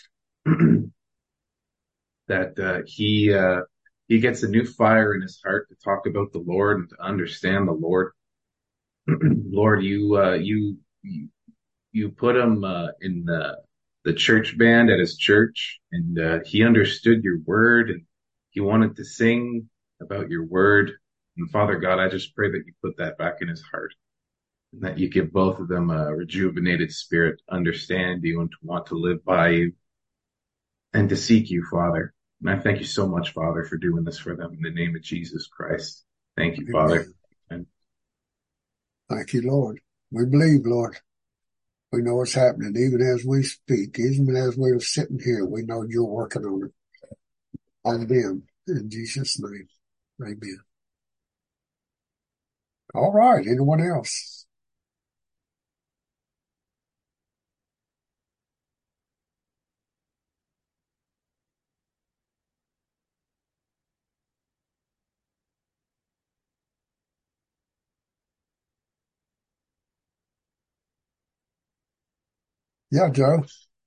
that uh, he uh, he gets a new fire in his heart to talk about the Lord and to understand the Lord. Lord, you uh, you you you put him uh, in the the church band at his church, and uh, he understood your word, and he wanted to sing about your word. And Father God, I just pray that you put that back in his heart, and that you give both of them a rejuvenated spirit to understand you and to want to live by you and to seek you, Father. And I thank you so much, Father, for doing this for them in the name of Jesus Christ. Thank you, Father. Amen. Thank you, Lord. We believe, Lord. We know what's happening. Even as we speak, even as we're sitting here, we know you're working on it, on them. In Jesus' name, amen. All right. Anyone else? Yeah, Joe.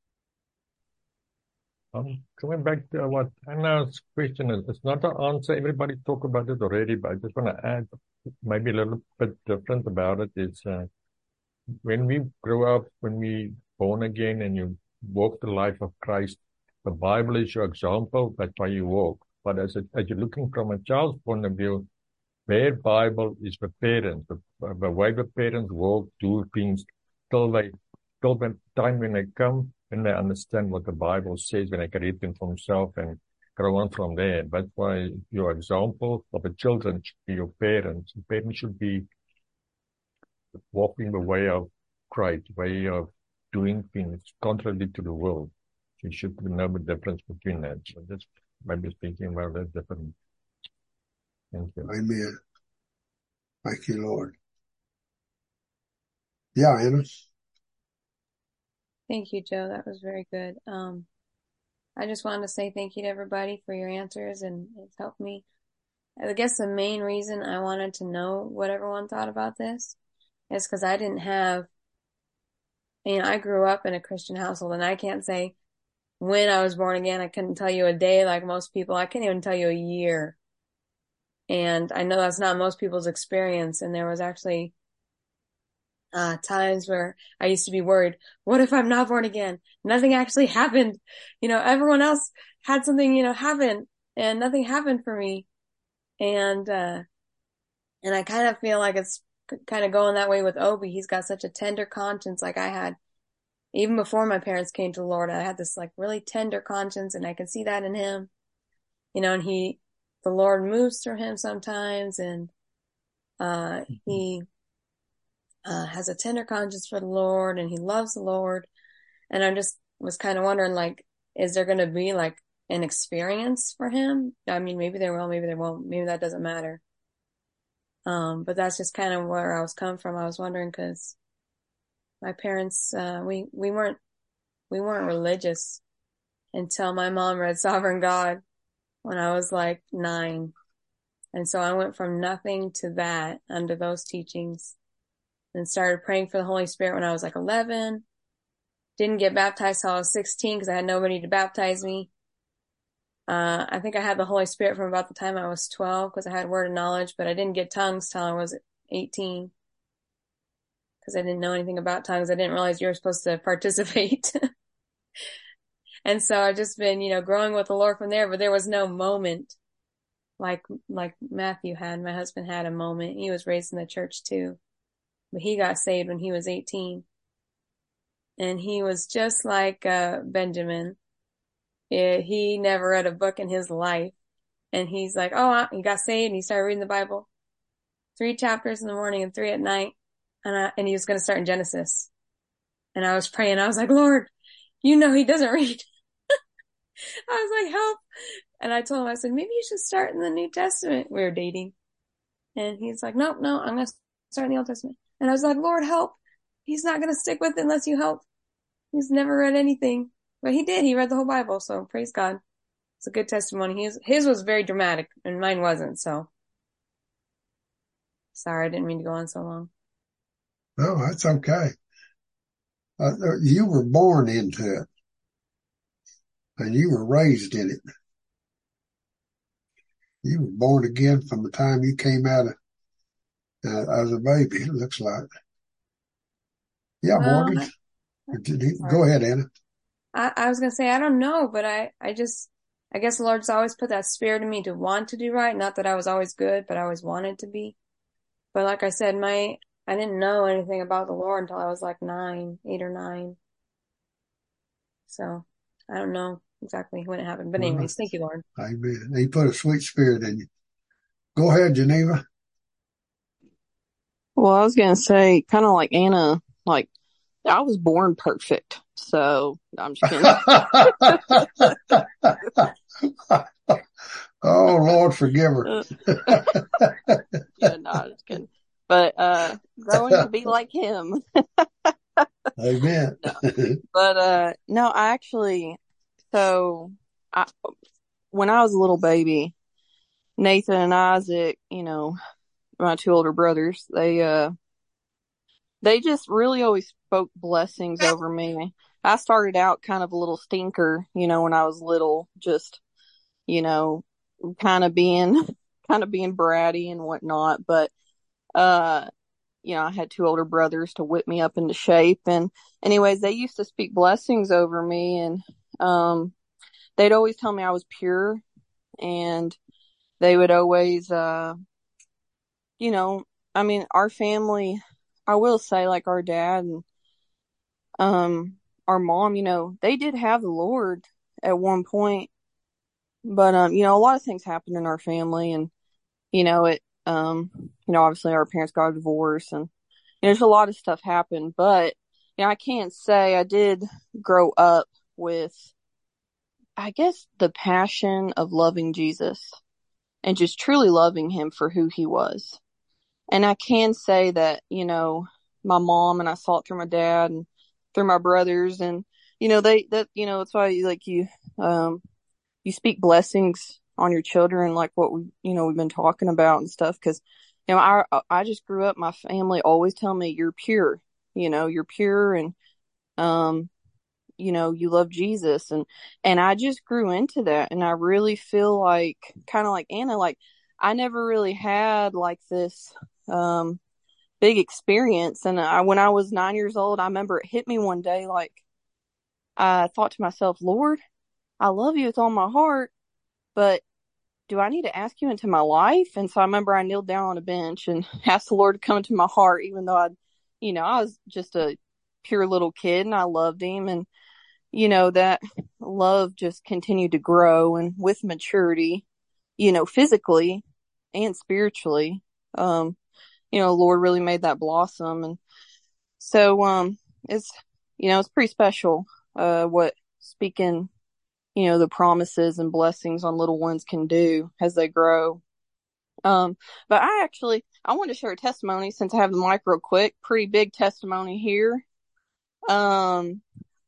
Um, coming back to what Anna's question is, it's not an answer. Everybody talked about it already, but I just want to add maybe a little bit different about it. Is uh, when we grow up, when we born again and you walk the life of Christ, the Bible is your example, that's why you walk. But as, a, as you're looking from a child's point of view, their Bible is the parents, the, the way the parents walk, do things, till they, till the time when they come, and they understand what the Bible says, when they can read them for themselves and grow on from there. That's why your example of the children should be your parents. The parents should be walking the way of Christ, way of doing things contrary to the world. You should know the difference between that. So just maybe speaking about that different. Thank you. Amen. Thank you, Lord. Yeah, Anna. Thank you, Joe. That was very good. Um, I just wanted to say thank you to everybody for your answers, and it's helped me. I guess the main reason I wanted to know what everyone thought about this is because I didn't have, you know, I grew up in a Christian household, and I can't say when I was born again. I couldn't tell you a day like most people. I can't even tell you a year. And I know that's not most people's experience. And there was actually uh times where I used to be worried, what if I'm not born again? Nothing actually happened. You know, everyone else had something, you know, happen, and nothing happened for me. And, uh, and I kind of feel like it's kind of going that way with Obi. He's got such a tender conscience like I had. Even before my parents came to the Lord, I had this like really tender conscience, and I can see that in him, you know, and he, the Lord moves through him sometimes, and, uh, he, uh, has a tender conscience for the Lord, and he loves the Lord. And I just was kind of wondering, like, is there going to be like an experience for him? I mean, maybe there will, maybe there won't, maybe that doesn't matter. Um, but that's just kind of where I was coming from. I was wondering, cause my parents, uh, we, we weren't, we weren't religious until my mom read Sovereign God when I was like nine. And so I went from nothing to that under those teachings, and started praying for the Holy Spirit when I was like eleven. Didn't get baptized till I was sixteen because I had nobody to baptize me. Uh, I think I had the Holy Spirit from about the time I was twelve because I had word of knowledge, but I didn't get tongues till I was eighteen because I didn't know anything about tongues. I didn't realize you were supposed to participate. And so I've just been, you know, growing with the Lord from there, but there was no moment like, like Matthew had. My husband had a moment. He was raised in the church too, but he got saved when he was eighteen. And he was just like, uh, Benjamin. It, he never read a book in his life. And he's like, oh, he got saved, and he started reading the Bible. Three chapters in the morning and three at night. And I, and he was going to start in Genesis. And I was praying. I was like, Lord, you know, he doesn't read. I was like, help. And I told him, I said, maybe you should start in the New Testament. We were dating. And he's like, nope, no, I'm going to start in the Old Testament. And I was like, Lord, help. He's not going to stick with it unless you help. He's never read anything, but he did. He read the whole Bible. So praise God. It's a good testimony. His, his was very dramatic and mine wasn't. So, Sorry, I didn't mean to go on so long. No, that's okay. Uh, you were born into it, and you were raised in it. You were born again from the time you came out of, uh, as a baby, it looks like. Yeah, Well, Morgan. I, Go ahead, Anna. I, I was going to say, I don't know, but I, I just, I guess the Lord's always put that spirit in me to want to do right. Not that I was always good, but I always wanted to be. But like I said, my, I didn't know anything about the Lord until I was like nine, eight or nine. So I don't know exactly when it happened. But anyways, thank you, Lord. Amen. He put a sweet spirit in you. Go ahead, Geneva. Well, I was going to say, kind of like Anna, like, I was born perfect. So, I'm just kidding. Oh, Lord, forgive her. Yeah, no, I'm just kidding. But, uh, growing to be like him. Amen. No. But, uh, no, I actually, so, I, when I was a little baby, Nathan and Isaac, you know, my two older brothers, they, uh, they just really always spoke blessings over me. I started out kind of a little stinker, you know, when I was little, just, you know, kind of being, kind of being bratty and whatnot. But, uh, you know, I had two older brothers to whip me up into shape. And anyways, they used to speak blessings over me, and, um, they'd always tell me I was pure, and they would always, uh, you know, I mean, our family, I will say, like, our dad and, um, our mom, you know, they did have the Lord at one point, but, um, you know, a lot of things happened in our family, and, you know, it, um, you know, obviously our parents got a divorce, and, you know, there's a lot of stuff happened, but, you know, I can't say I did grow up with, I guess, the passion of loving Jesus and just truly loving him for who he was. And I can say that, you know, my mom, and I saw it through my dad and through my brothers, and, you know, they, that, you know, it's why, like, you, um, you speak blessings on your children, like what we, you know, we've been talking about and stuff. Cause, you know, I, I just grew up, my family always tell me, you're pure, you know, you're pure, and, um, you know, you love Jesus. And, and I just grew into that. And I really feel like, kind of like Anna, like, I never really had like this, um, big experience. And I, when I was nine years old, I remember it hit me one day, like, I thought to myself, Lord, I love you with all my heart, but do I need to ask you into my life? And so I remember I kneeled down on a bench and asked the Lord to come into my heart, even though I, you know, I was just a pure little kid and I loved him. And, you know, that love just continued to grow, and with maturity, you know, physically and spiritually, um, you know, Lord really made that blossom. And so, um, it's, you know, it's pretty special, uh, what speaking, you know, the promises and blessings on little ones can do as they grow. Um, but I actually, I want to share a testimony since I have the mic real quick. Pretty big testimony here. Um,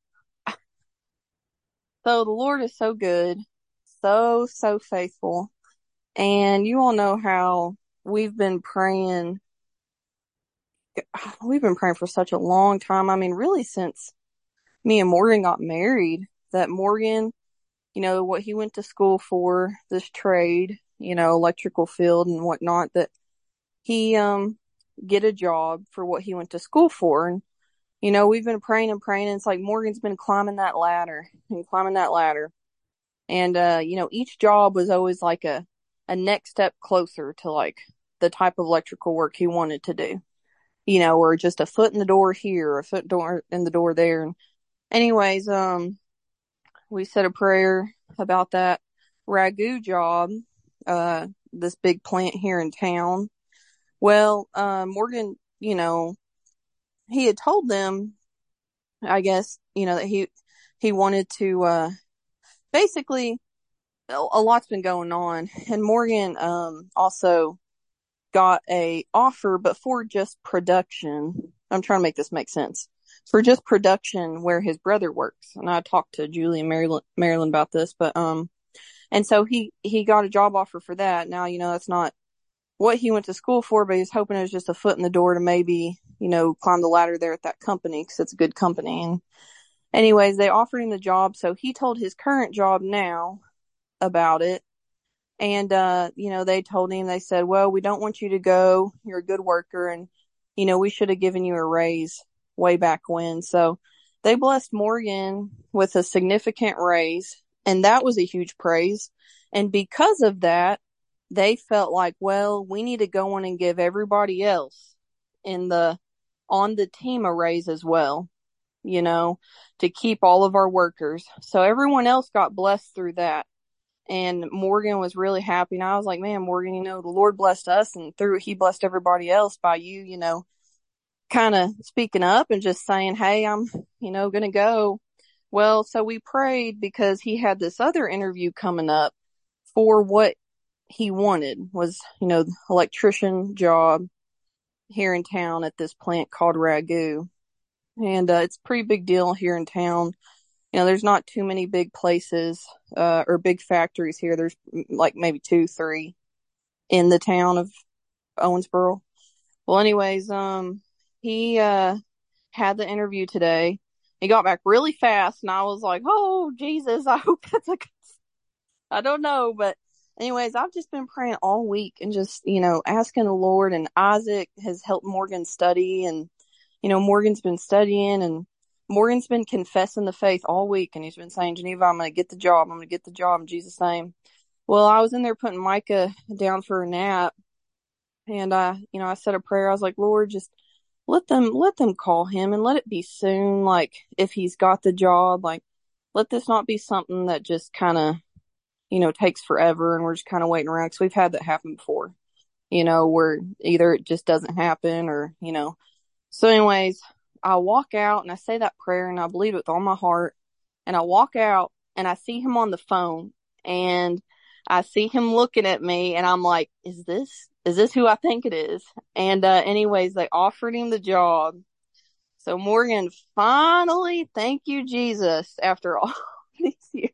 so the Lord is so good, so, so faithful. And you all know how we've been praying. We've been praying for such a long time. I mean, really since me and Morgan got married, that Morgan, you know, what he went to school for, this trade, you know, electrical field and whatnot, that he, um, get a job for what he went to school for. And, you know, we've been praying and praying, and it's like Morgan's been climbing that ladder and climbing that ladder. And, uh, you know, each job was always like a, a next step closer to like the type of electrical work he wanted to do, you know, or just a foot in the door here, or a foot door in the door there. And anyways, um, we said a prayer about that ragu job, uh, this big plant here in town. Well, uh, Morgan, you know, he had told them, I guess, you know, that he, he wanted to, uh, basically, a lot's been going on. And Morgan, um, also got a offer, but for just production. I'm trying to make this make sense. For just production where his brother works. And I talked to Julie and Marilyn, Marilyn about this, but, um, and so he, he got a job offer for that. Now, you know, that's not what he went to school for, but he's hoping it was just a foot in the door to maybe, you know, climb the ladder there at that company because it's a good company. And anyways, they offered him the job. So he told his current job now about it. And, uh, you know, they told him, they said, well, we don't want you to go. You're a good worker. And, you know, we should have given you a raise way back when. So they blessed Morgan with a significant raise. And that was a huge praise. And because of that, they felt like, well, we need to go on and give everybody else in the, on the team a raise as well, you know, to keep all of our workers. So everyone else got blessed through that. And Morgan was really happy. And I was like, man, Morgan, you know, the Lord blessed us and through it, he blessed everybody else by you, you know, kind of speaking up and just saying, hey, I'm, you know, going to go. Well, so we prayed because he had this other interview coming up for what he wanted was, you know, electrician job here in town at this plant called Ragu. And, uh, it's a pretty big deal here in town. You know, there's not too many big places, uh, or big factories here. There's like maybe two, three in the town of Owensboro. Well, anyways, um, he, uh, had the interview today. He got back really fast and I was like, oh, Jesus, I hope that's a good, I don't know, but anyways, I've just been praying all week and just, you know, asking the Lord, and Isaac has helped Morgan study, and, you know, Morgan's been studying, and Morgan's been confessing the faith all week, and he's been saying, Geneva, I'm going to get the job. I'm going to get the job in Jesus' name. Well, I was in there putting Micah down for a nap, and I, you know, I said a prayer. I was like, Lord, just let them, let them call him and let it be soon. Like if he's got the job, like let this not be something that just kind of, you know, takes forever and we're just kind of waiting around. Cause we've had that happen before, you know, where either it just doesn't happen or, you know, so anyways, I walk out and I say that prayer and I believe it with all my heart. And I walk out and I see him on the phone and I see him looking at me and I'm like, is this, is this who I think it is? And, uh, anyways, they offered him the job. So Morgan finally, thank you, Jesus, after all these years,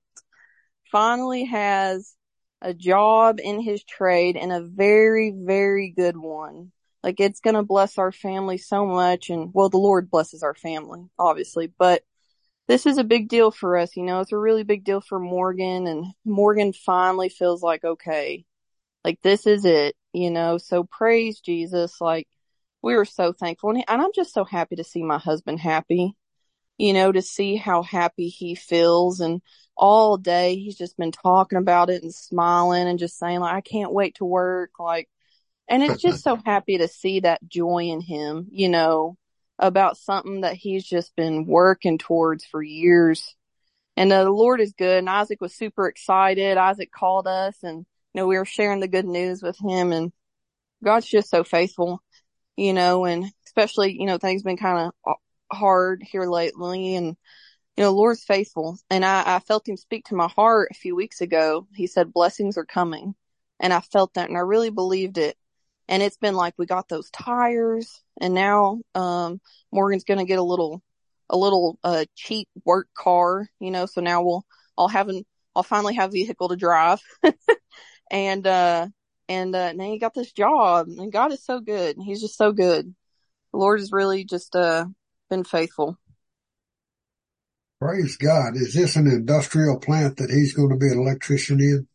finally has a job in his trade and a very, very good one. Like it's going to bless our family so much. And well, the Lord blesses our family, obviously, but this is a big deal for us. You know, it's a really big deal for Morgan, and Morgan finally feels like, okay, like this is it, you know, so praise Jesus. Like we were so thankful. And, and I'm just so happy to see my husband happy, you know, to see how happy he feels. And all day he's just been talking about it and smiling and just saying like, I can't wait to work. Like, and it's just so happy to see that joy in him, you know, about something that he's just been working towards for years. And uh, the Lord is good. And Isaac was super excited. Isaac called us and, you know, we were sharing the good news with him, and God's just so faithful, you know, and especially, you know, things been kind of hard here lately, and, you know, Lord's faithful. And I, I felt him speak to my heart a few weeks ago. He said, blessings are coming. And I felt that and I really believed it. And it's been like, we got those tires, and now, um, Morgan's going to get a little, a little, uh, cheap work car, you know, so now we'll, I'll have an, I'll finally have a vehicle to drive. and, uh, and, uh, now you got this job, and God is so good. He's just so good. The Lord has really just, uh, been faithful. Praise God. Is this an industrial plant that he's going to be an electrician in?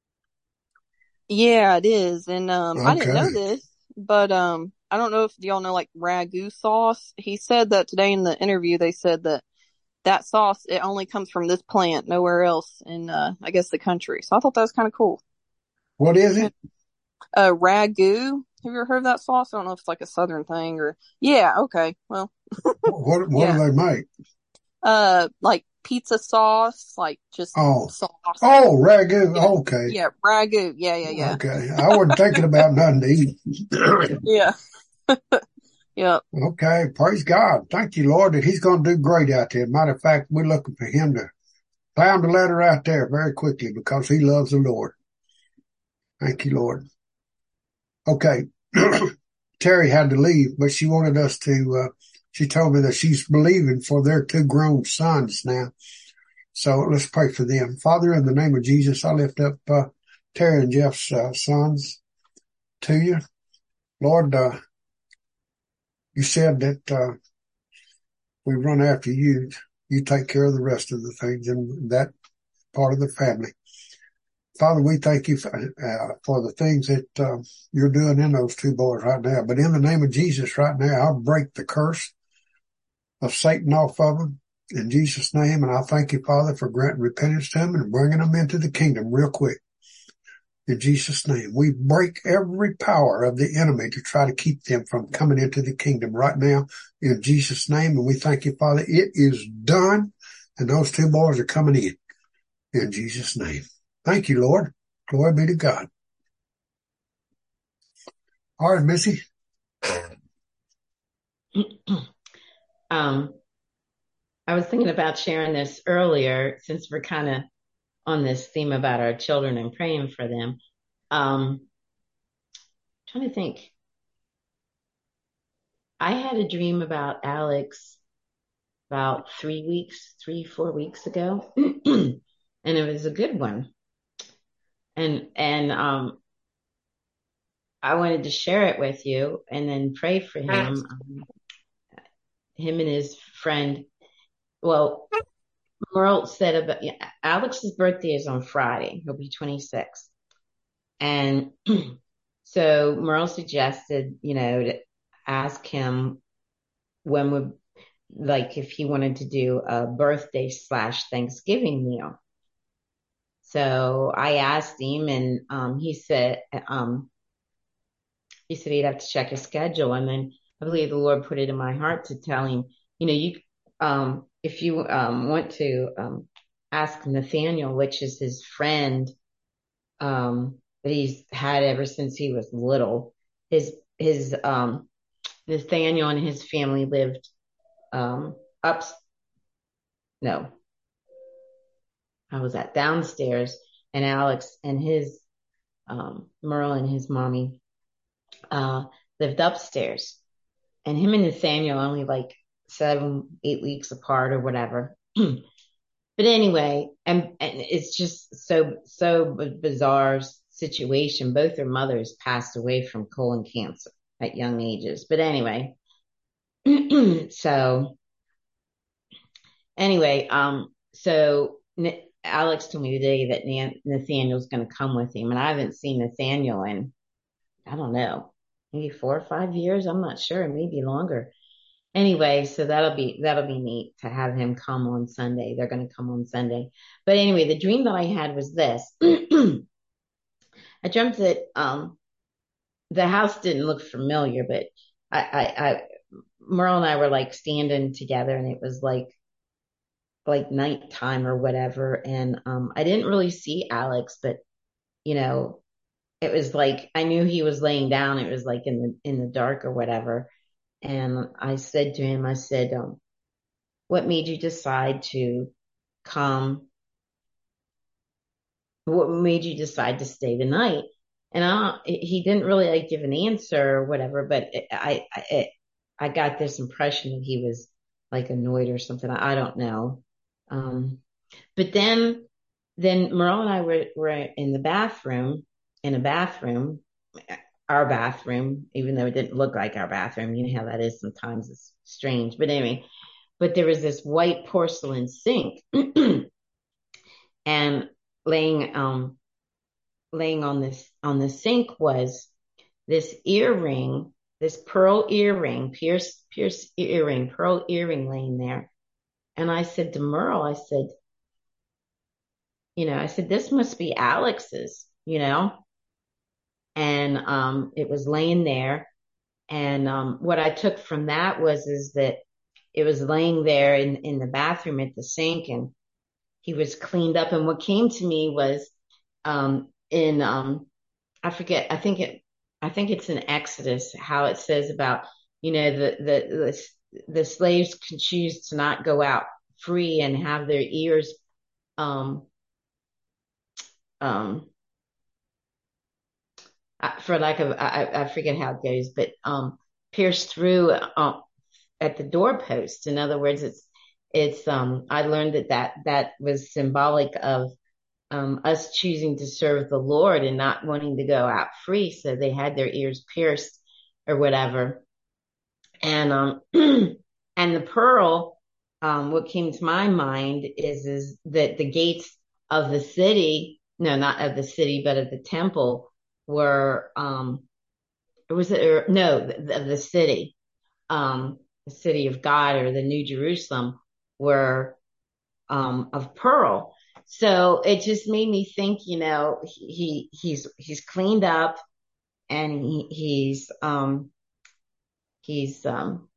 Yeah, it is. And, um, Okay. I didn't know this, but, um, I don't know if y'all know like Ragu sauce. He said that today in the interview, they said that that sauce, it only comes from this plant, nowhere else in, uh, I guess the country. So I thought that was kind of cool. What is it? Uh, Ragu. Have you ever heard of that sauce? I don't know if it's like a Southern thing or, yeah, okay. Well, What, what yeah. do they make? Uh, like pizza sauce, like just Oh, sauce. oh, ragu. Yeah. Okay. Yeah, Ragu. Yeah, yeah, yeah. Okay. I wasn't thinking about nothing to eat. Yeah. Yeah. Okay. Praise God. Thank you, Lord, that he's going to do great out there. Matter of fact, we're looking for him to climb the ladder out there very quickly because he loves the Lord. Thank you, Lord. Okay. Terry had to leave, but she wanted us to, uh, she told me that she's believing for their two grown sons now. So let's pray for them. Father, in the name of Jesus, I lift up, uh, Terry and Jeff's, uh, sons. to you. Lord, uh, you said that, uh, we run after you. You take care of the rest of the things in that part of the family. Father, we thank you for, uh, for the things that, uh, you're doing in those two boys right now. But in the name of Jesus right now, I'll break the curse of Satan off of them in Jesus' name. And I thank you, Father, for granting repentance to them and bringing them into the kingdom real quick. In Jesus' name, we break every power of the enemy to try to keep them from coming into the kingdom right now in Jesus' name. And we thank you, Father, it is done. And those two boys are coming in in Jesus' name. Thank you, Lord. Glory be to God. All right, Missy. um, I was thinking about sharing this earlier since we're kind of on this theme about our children and praying for them. Um, trying to think. I had a dream about Alex about three weeks, three, four weeks ago. And it was a good one. And, and, um, I wanted to share it with you and then pray for him, um, him and his friend. Well, Merle said about, yeah, Alex's birthday is on Friday. He'll be twenty-six. And so Merle suggested, you know, to ask him when would, like, if he wanted to do a birthday slash Thanksgiving meal. So I asked him, and um, he said, um, he said he'd have to check his schedule. And then I believe the Lord put it in my heart to tell him, you know, you, um, if you um, want to um, ask Nathaniel, which is his friend, um, that he's had ever since he was little, his, his, um, Nathaniel and his family lived, um, up, no, how was that? Downstairs, and Alex and his, um, Merle and his mommy, uh, lived upstairs, and him and Nathaniel only like seven, eight weeks apart or whatever. But anyway, and, and it's just so, so bizarre situation. Both their mothers passed away from colon cancer at young ages. But anyway, so anyway, um, so N- Alex told me today that Nan- Nathaniel's going to come with him, and I haven't seen Nathaniel in, I don't know, maybe four or five years. I'm not sure, maybe longer. Anyway, so that'll be, that'll be neat to have him come on Sunday. They're going to come on Sunday. But anyway, the dream that I had was this. I dreamt that, um, the house didn't look familiar, but I, I, I, Merle and I were like standing together, and it was like, like nighttime or whatever. And, um, I didn't really see Alex, but you know, it was like, I knew he was laying down. It was like in the, in the dark or whatever. And I said to him, I said, um, what made you decide to come? What made you decide to stay the night? And I, he didn't really like give an answer or whatever, but it, I, I, it, I got this impression that he was like annoyed or something. I, I don't know. Um, but then, then Merle and I were, were in the bathroom, in a bathroom, our bathroom, even though it didn't look like our bathroom. You know how that is sometimes. It's strange. But anyway, but there was this white porcelain sink and laying, um, laying on this, on the sink was this earring, this pearl earring, pierced, pierced earring, pearl earring laying there. And I said to Merle, I said, you know, I said, this must be Alex's, you know, and, um, it was laying there. And, um, what I took from that was, is that it was laying there in, in the bathroom at the sink, and he was cleaned up. And what came to me was, um, in, um, I forget, I think it, I think it's in Exodus, how it says about, you know, the, the, the, the slaves can choose to not go out free and have their ears, um, um, for lack of, I, I forget how it goes, but, um, pierced through, um, at the doorpost. In other words, it's, it's, um, I learned that that, that was symbolic of, um, us choosing to serve the Lord and not wanting to go out free. So they had their ears pierced or whatever. And, um, and the pearl, um, what came to my mind is, is that the gates of the city, no, not of the city, but of the temple were, um, or was it, or, no, of the city, um, the city of God or the New Jerusalem were, um, of pearl. So it just made me think, you know, he, he's, he's cleaned up and he, he's, um, he's, um,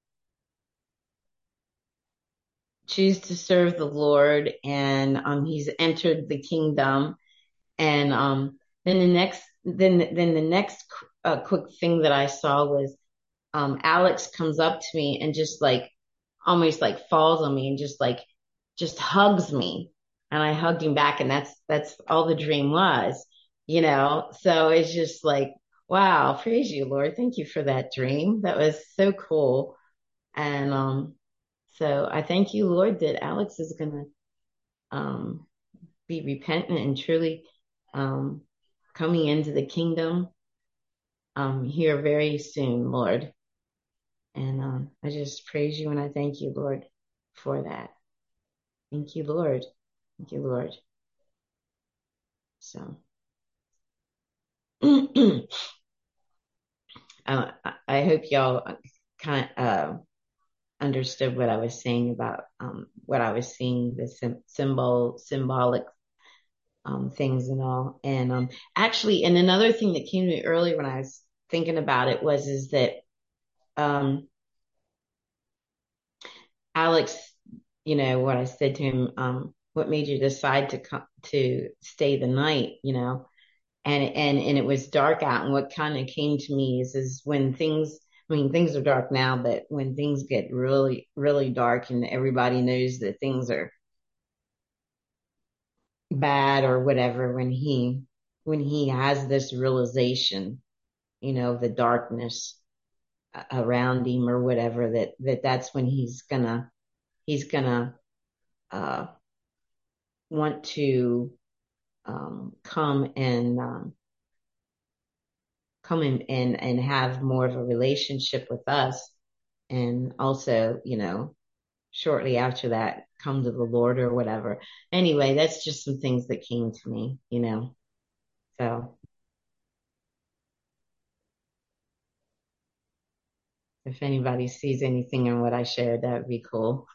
choose to serve the Lord and, um, he's entered the kingdom. And, um, then the next, then, then the next, uh, quick thing that I saw was, um, Alex comes up to me and just like, almost like falls on me and just like, just hugs me. And I hugged him back, and that's, that's all the dream was, you know? So it's just like, wow, praise you, Lord. Thank you for that dream. That was so cool. And, um, so I thank you, Lord, that Alex is going to, um, be repentant and truly, um, coming into the kingdom, um, here very soon, Lord. And, um, I just praise you and I thank you, Lord, for that. Thank you, Lord. Thank you, Lord. So, uh, I hope y'all kind of, uh, understood what I was saying about, um, what I was seeing, the sim- symbol, symbolic, um, things and all. And, um, actually, and another thing that came to me earlier when I was thinking about it was, is that, um, Alex, you know, what I said to him, um, what made you decide to come, to stay the night, you know? And, and, and it was dark out. And what kind of came to me is, is when things, I mean, things are dark now, but when things get really, really dark and everybody knows that things are bad or whatever, when he, when he has this realization, you know, the darkness around him or whatever, that, that that's when he's gonna, he's gonna, uh, want to, um, come and, um, come in and, and have more of a relationship with us. And also, you know, shortly after that, come to the Lord or whatever. Anyway, that's just some things that came to me, you know. So if anybody sees anything in what I shared, that would be cool.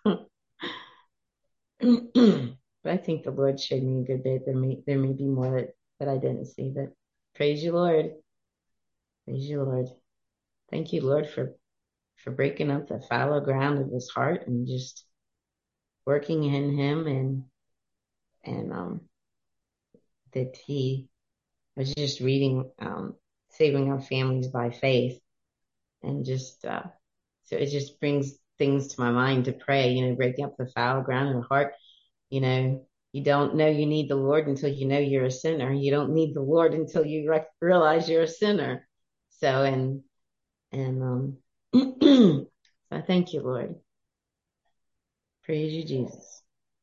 But I think the Lord showed me a good bit. There may, there may be more that, that I didn't see, but praise you, Lord. Praise you, Lord. Thank you, Lord, for, for breaking up the fallow ground of his heart and just working in him, and, and, um, that he I was just reading, um, Saving Our Families by Faith, and just, uh, so it just brings things to my mind to pray, you know, breaking up the fallow ground in the heart. You know, you don't know you need the Lord until you know you're a sinner. You don't need the Lord until you rec- realize you're a sinner. So, and, and, um, so I thank you, Lord. Praise you, Jesus.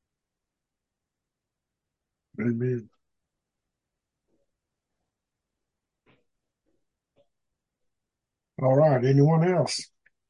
Amen. All right. Anyone else?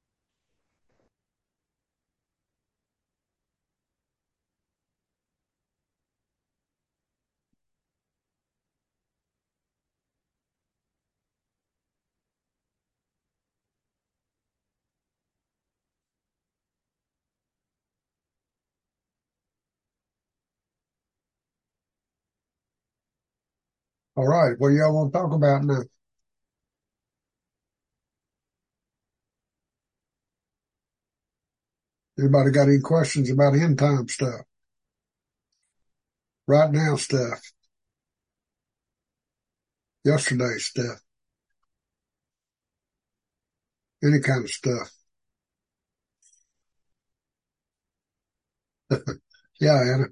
All right. What do y'all want to talk about now? Anybody got any questions about end time stuff? Right now stuff? Yesterday stuff? Any kind of stuff? Yeah, Anna.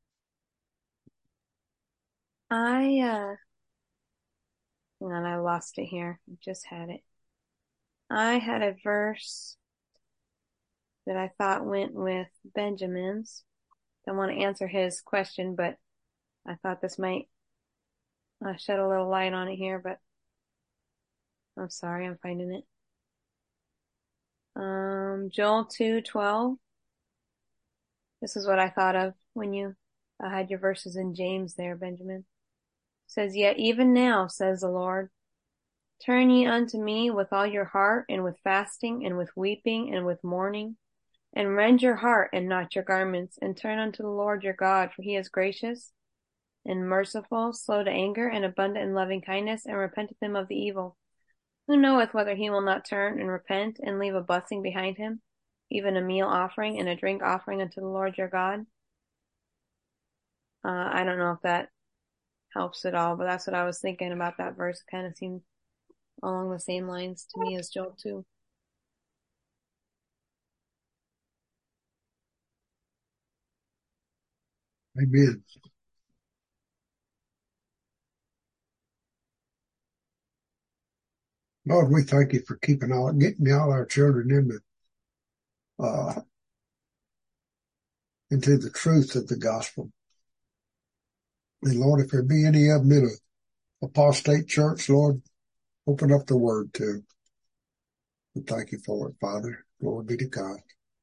I, uh, hang on, I lost it here. I just had it. I had a verse that I thought went with Benjamin's. I want to answer his question, but I thought this might uh, shed a little light on it here, but I'm sorry, I'm finding it. Um, Joel two twelve. This is what I thought of when you uh, had your verses in James there, Benjamin. It says, yet even now, says the Lord, turn ye unto me with all your heart, and with fasting, and with weeping, and with mourning, and rend your heart and not your garments, and turn unto the Lord your God, for he is gracious and merciful, slow to anger, and abundant in loving kindness, and repenteth him of the evil. Who knoweth whether he will not turn and repent, and leave a blessing behind him, even a meal offering and a drink offering unto the Lord your God? Uh, I don't know if that helps at all, but that's what I was thinking about that verse. It kind of seemed along the same lines to me as Joel two. Amen. Lord, we thank you for keeping all, getting all our children in the, uh, into the truth of the gospel. And Lord, if there be any of them in an apostate church, Lord, open up the word to. We thank you for it, Father. Glory be to God.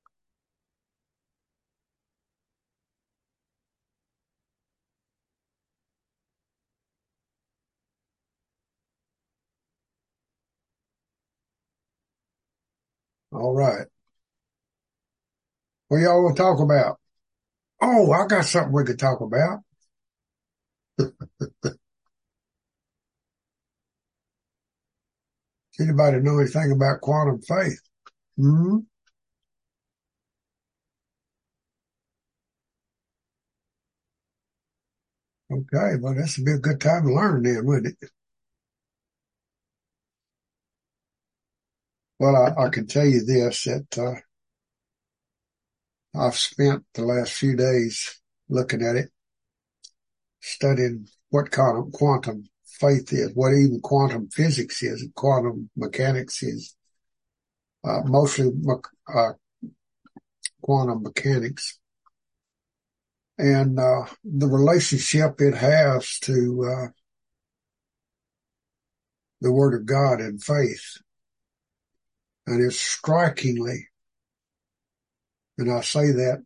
All right. What y'all want to talk about? Oh, I got something we could talk about. Anybody know anything about quantum faith? Hmm? Okay, well, this would be a good time to learn then, wouldn't it? Well, I, I can tell you this, that uh, I've spent the last few days looking at it, studying what quantum, quantum faith is, what even quantum physics is, and quantum mechanics is, uh, mostly uh, quantum mechanics, and uh, the relationship it has to uh, the Word of God and faith. And it's strikingly, and I say that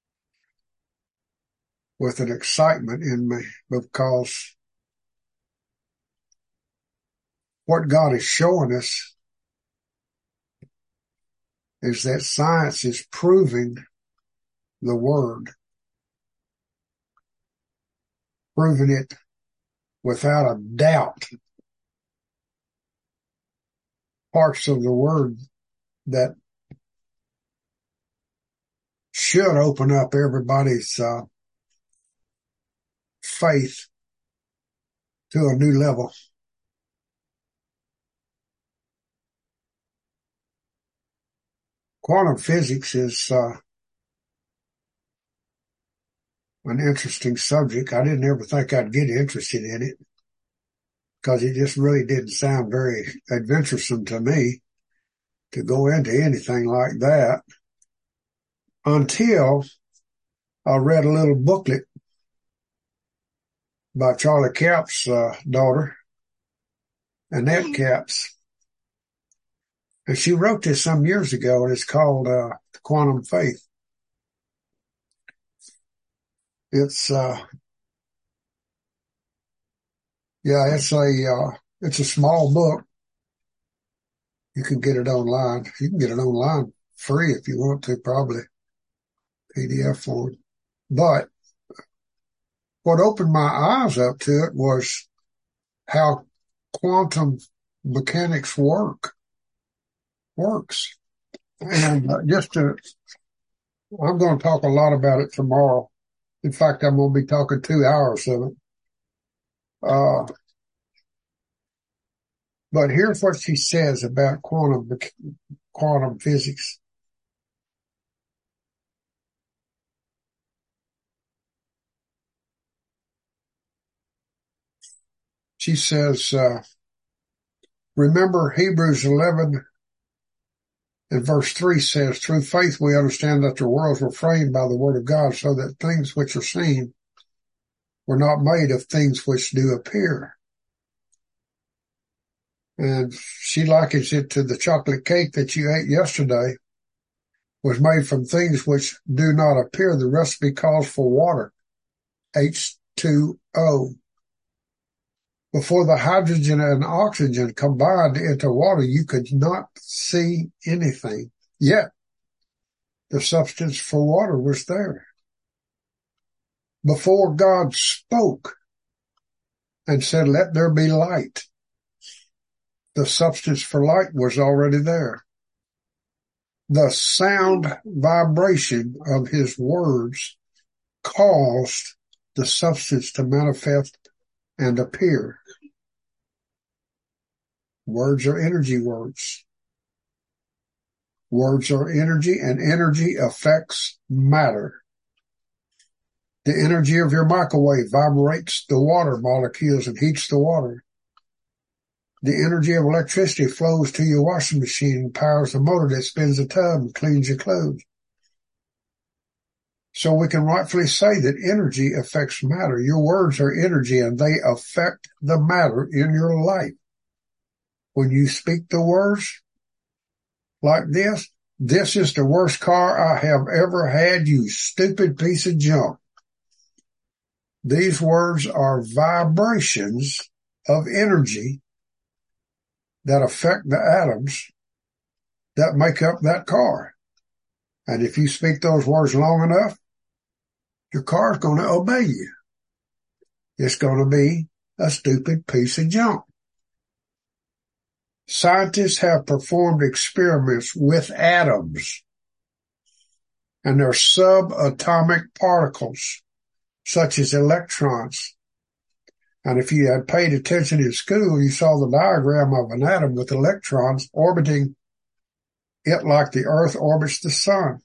with an excitement in me, because what God is showing us is that science is proving the Word, proving it without a doubt. Parts of the Word that should open up everybody's uh, faith to a new level. Quantum physics is uh, an interesting subject. I didn't ever think I'd get interested in it, because it just really didn't sound very adventuresome to me to go into anything like that, until I read a little booklet by Charlie Capps' uh, daughter, Annette Capps. And she wrote this some years ago, and it's called uh, Quantum Faith. It's, uh, yeah, it's a, uh, it's a small book. You can get it online. You can get it online free if you want to, probably P D F form. But what opened my eyes up to it was how quantum mechanics work, works. And uh, just to, I'm going to talk a lot about it tomorrow. In fact, I'm going to be talking two hours of it. Uh, but here's what she says about quantum, quantum physics. She says, uh, remember Hebrews eleven and verse three says, through faith we understand that the worlds were framed by the word of God, so that things which are seen We're not made of things which do appear. And she likens it to the chocolate cake that you ate yesterday was made from things which do not appear. The recipe calls for water, H two O. Before the hydrogen and oxygen combined into water, you could not see anything. Yet, the substance for water was there. Before God spoke and said, let there be light, the substance for light was already there. The sound vibration of his words caused the substance to manifest and appear. Words are energy words. Words are energy, and energy affects matter. The energy of your microwave vibrates the water molecules and heats the water. The energy of electricity flows to your washing machine and powers the motor that spins the tub and cleans your clothes. So we can rightfully say that energy affects matter. Your words are energy, and they affect the matter in your life. When you speak the words like this, this is the worst car I have ever had, you stupid piece of junk. These words are vibrations of energy that affect the atoms that make up that car. And if you speak those words long enough, your car's going to obey you. It's going to be a stupid piece of junk. Scientists have performed experiments with atoms and their subatomic particles, such as electrons. And if you had paid attention in school, you saw the diagram of an atom with electrons orbiting it like the Earth orbits the sun.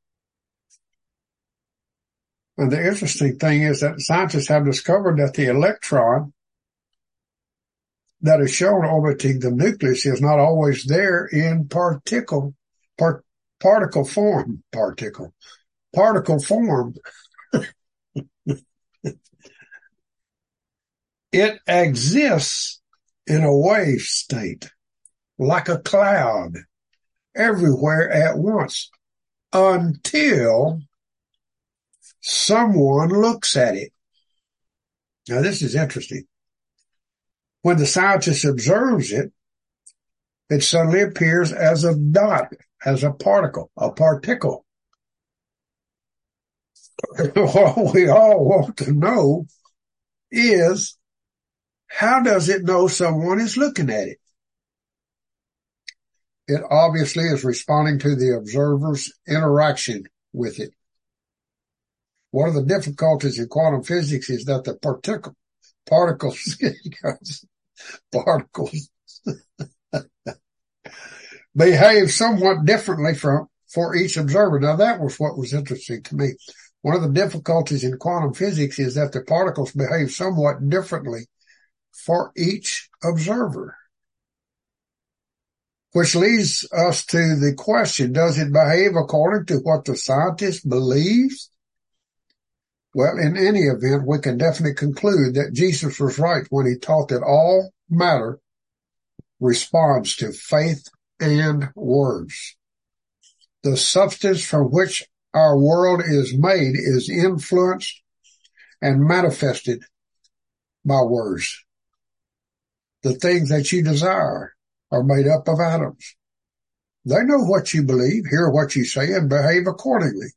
And the interesting thing is that scientists have discovered that the electron that is shown orbiting the nucleus is not always there in particle, part, particle form, particle, particle form. It exists in a wave state, like a cloud, everywhere at once, until someone looks at it. Now, this is interesting. When the scientist observes it, it suddenly appears as a dot, as a particle, a particle. What we all want to know is, how does it know someone is looking at it? It obviously is responding to the observer's interaction with it. One of the difficulties in quantum physics is that the particle, particles, particles behave somewhat differently from, for each observer. Now, that was what was interesting to me. One of the difficulties in quantum physics is that the particles behave somewhat differently for each observer, which leads us to the question, does it behave according to what the scientist believes? Well, in any event, we can definitely conclude that Jesus was right when he taught that all matter responds to faith and words. The substance from which our world is made is influenced and manifested by words. The things that you desire are made up of atoms. They know what you believe, hear what you say, and behave accordingly.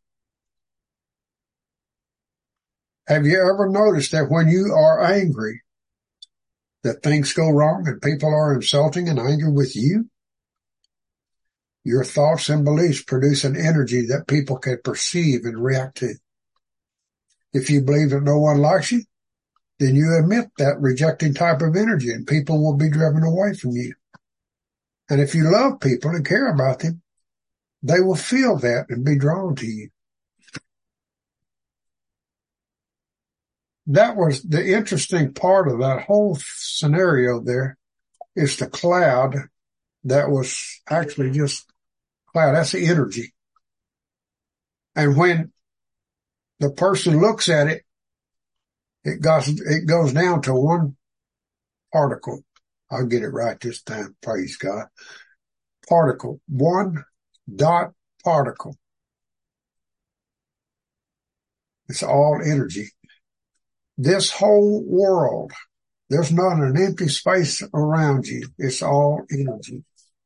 Have you ever noticed that when you are angry, that things go wrong and people are insulting and angry with you? Your thoughts and beliefs produce an energy that people can perceive and react to. If you believe that no one likes you, then you emit that rejecting type of energy and people will be driven away from you. And if you love people and care about them, they will feel that and be drawn to you. That was the interesting part of that whole scenario there, is the cloud that was actually just cloud. That's the energy. And when the person looks at it, It goes, it goes down to one particle. I'll get it right this time. Praise God. Particle. One dot particle. It's all energy. This whole world, there's not an empty space around you. It's all energy.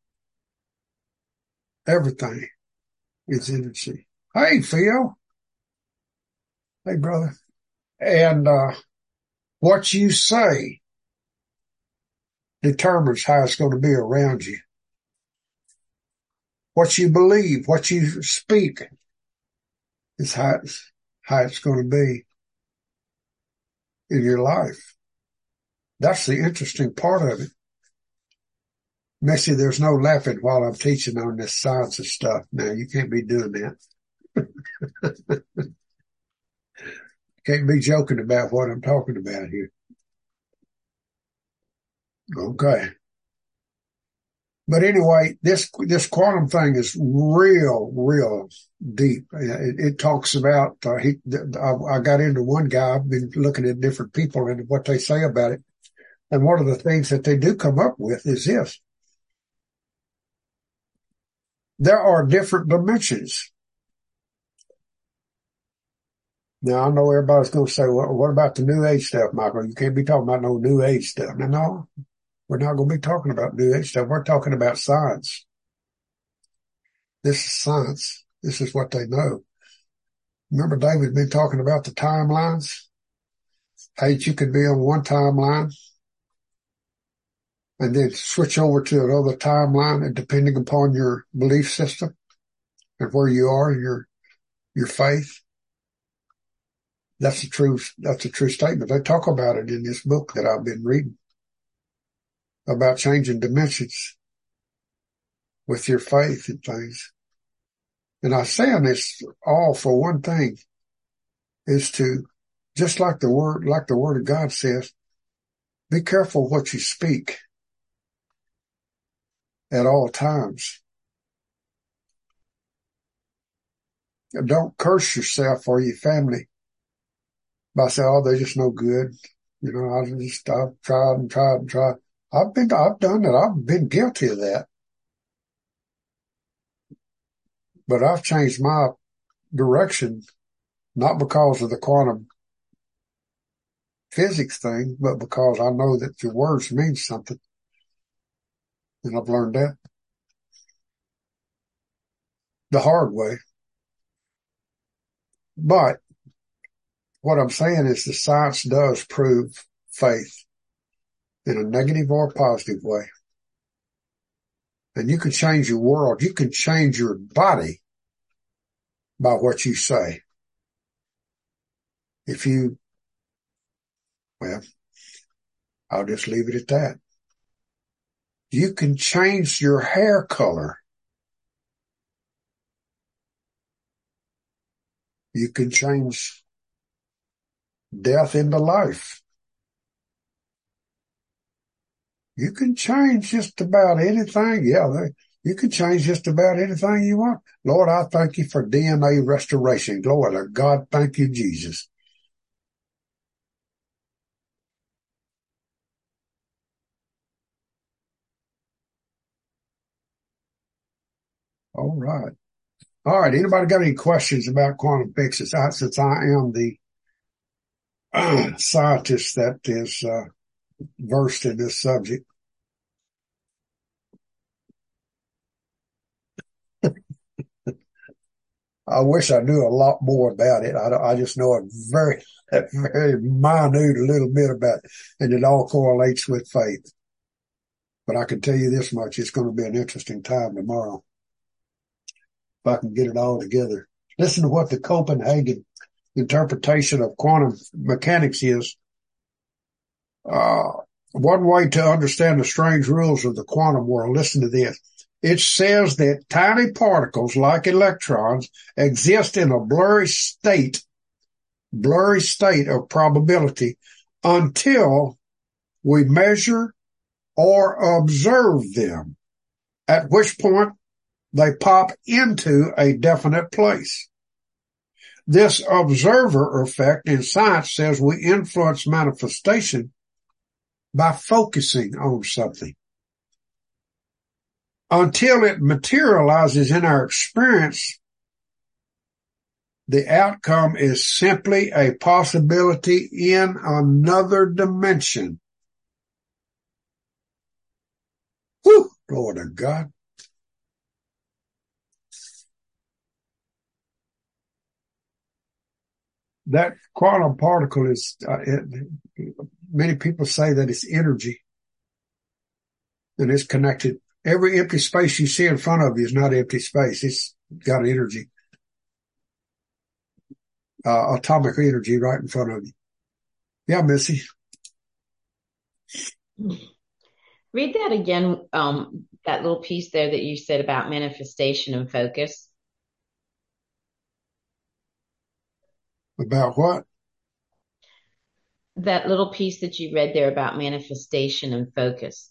Everything is energy. Hey, Phil. Hey, brother. And uh what you say determines how it's going to be around you. What you believe, what you speak is how it's, how it's going to be in your life. That's the interesting part of it. Missy, there's no laughing while I'm teaching on this science of stuff. Now, you can't be doing that. Can't be joking about what I'm talking about here. Okay. But anyway, this, this quantum thing is real, real deep. It, it talks about, uh, he, I, I got into one guy. I've been looking at different people and what they say about it. And one of the things that they do come up with is this. There are different dimensions. Now, I know everybody's going to say, well, what about the New Age stuff, Michael? You can't be talking about no New Age stuff. No, no, we're not going to be talking about New Age stuff. We're talking about science. This is science. This is what they know. Remember David's been talking about the timelines? How you could be on one timeline and then switch over to another timeline, and depending upon your belief system and where you are, your, your faith. That's a true, that's a true statement. They talk about it in this book that I've been reading about changing dimensions with your faith and things. And I'm saying this all for one thing, is to, just like the word, like the word of God says, be careful what you speak at all times. Don't curse yourself or your family by saying, oh, they're just no good. You know, I just, I've tried and tried and tried. I've been, I've done it. I've been guilty of that. But I've changed my direction, not because of the quantum physics thing, but because I know that your words mean something. And I've learned that the hard way. But what I'm saying is the science does prove faith in a negative or a positive way. And you can change your world. You can change your body by what you say. If you, well, I'll just leave it at that. You can change your hair color. You can change death into life. You can change just about anything. Yeah, they, you can change just about anything you want. Lord, I thank you for D N A restoration. Glory to God. Thank you, Jesus. All right. All right. Anybody got any questions about quantum physics? I, since I am the uh, scientist that is uh, versed in this subject. I wish I knew a lot more about it. I, I just know a very, a very minute little bit about it, and it all correlates with faith. But I can tell you this much, it's going to be an interesting time tomorrow, if I can get it all together. Listen to what the Copenhagen interpretation of quantum mechanics is. Uh, one way to understand the strange rules of the quantum world, listen to this. It says that tiny particles like electrons exist in a blurry state, blurry state of probability until we measure or observe them, at which point they pop into a definite place. This observer effect in science says we influence manifestation by focusing on something. Until it materializes in our experience, the outcome is simply a possibility in another dimension. Whew, Lord of God. That quantum particle is, uh, it, many people say that it's energy and it's connected. Every empty space you see in front of you is not empty space. It's got energy, uh, atomic energy right in front of you. Yeah, Missy. Read that again, um, that little piece there that you said about manifestation and focus. About what? That little piece that you read there about manifestation and focus.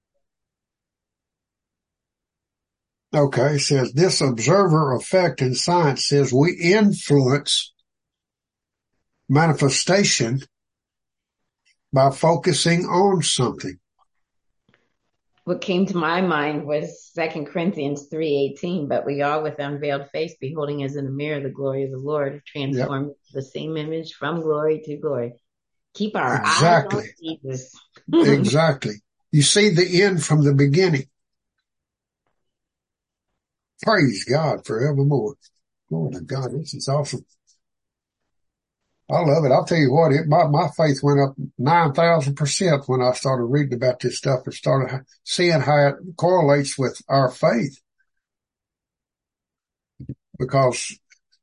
Okay, it says this observer effect in science says we influence manifestation by focusing on something. What came to my mind was Second Corinthians three eighteen, but we all with unveiled face beholding as in a mirror the glory of the Lord, transformed yep. to the same image from glory to glory. Keep our exactly. eyes on Jesus. Exactly. You see the end from the beginning. Praise God forevermore. Lord of God, this is awesome. I love it. I'll tell you what, it, my, my faith went up nine thousand percent when I started reading about this stuff and started seeing how it correlates with our faith. Because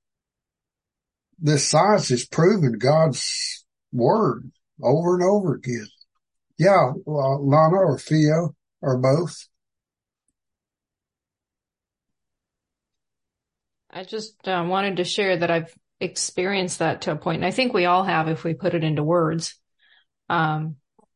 this science is proving God's word over and over again. Yeah, well, Lana or Theo or both. I just uh, wanted to share that I've experienced that to a point, and I think we all have if we put it into words. Um,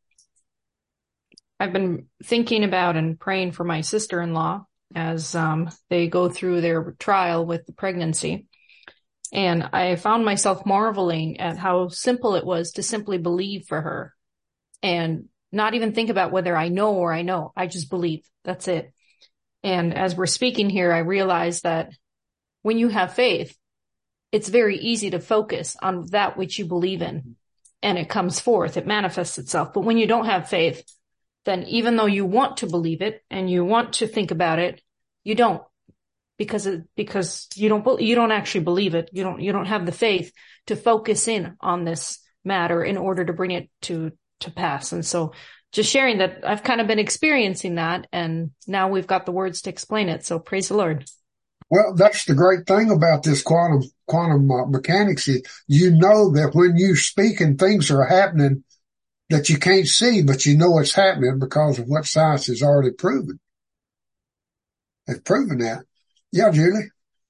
I've been thinking about and praying for my sister-in-law as um, they go through their trial with the pregnancy. And I found myself marveling at how simple it was to simply believe for her and not even think about whether I know or I know. I just believe. That's it. And as we're speaking here, I realize that when you have faith, it's very easy to focus on that which you believe in, and it comes forth, it manifests itself. But when you don't have faith, then even though you want to believe it and you want to think about it, you don't, because it, because you don't you don't actually believe it. You don't you don't have the faith to focus in on this matter in order to bring it to to pass. And so, just sharing that I've kind of been experiencing that, and now we've got the words to explain it. So praise the Lord. Well, that's the great thing about this quantum quantum uh, mechanics. Is you know that when you speak and things are happening that you can't see, but you know it's happening because of what science has already proven. They've proven that. Yeah, Julie.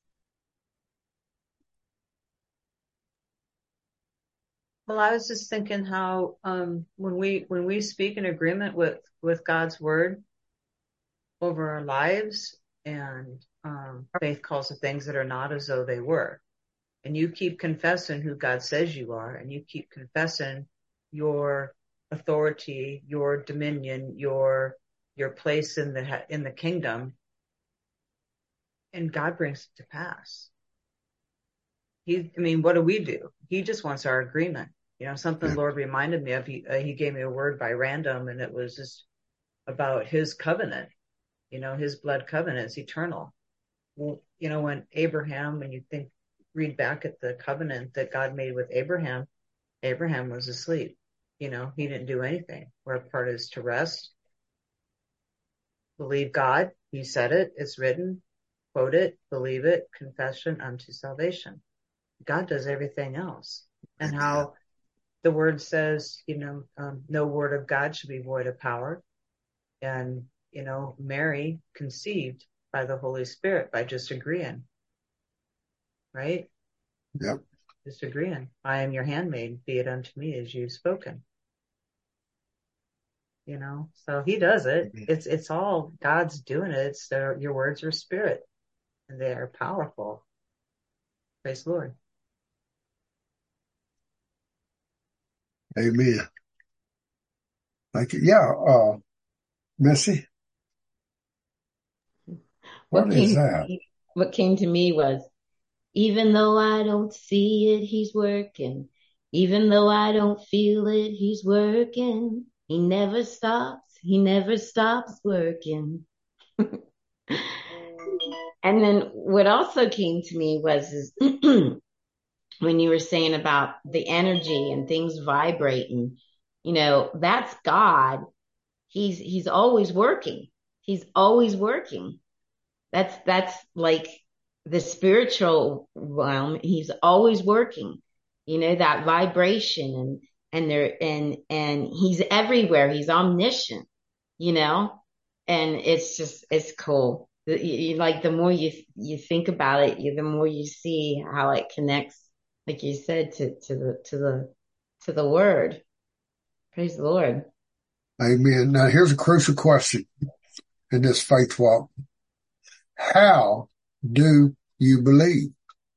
Well, I was just thinking how um, when we when we speak in agreement with with God's word over our lives, and um, faith calls the things that are not as though they were, and you keep confessing who God says you are, and you keep confessing your authority, your dominion, your your place in the in the kingdom, and God brings it to pass. He, I mean, what do we do? He just wants our agreement. You know, something the Lord reminded me of. He uh, he gave me a word by random, and it was just about His covenant. You know, His blood covenant is eternal. Well, you know, when Abraham, when you think, read back at the covenant that God made with Abraham, Abraham was asleep. You know, he didn't do anything. Our part is to rest, believe God. He said it. It's written. Quote it. Believe it. Confession unto salvation. God does everything else. And how the word says, you know, um, no word of God should be void of power. And, you know, Mary conceived by the Holy Spirit by just agreeing. Right? Yep. Just agreeing. I am your handmaid, be it unto me as you've spoken. You know, so He does it. It's, it's all God's doing it. It's their, your words are spirit, and they are powerful. Praise the Lord. Amen. Thank you. Yeah, uh, Missy, What what is came to that? me, what came to me was, even though I don't see it, he's working. Even though I don't feel it, he's working. He never stops. He never stops working. And then what also came to me was is when you were saying about the energy and things vibrating, you know, that's God. He's he's always working. He's always working. That's that's like the spiritual realm. He's always working. You know, that vibration and and there and and he's everywhere. He's omniscient, you know? And it's just it's cool. The- you- you- Like the more you you think about it, you, the more you see how it connects, like you said, to to the to the to the word. Praise the Lord. Amen. Now here's a crucial question in this faith walk. How do you believe?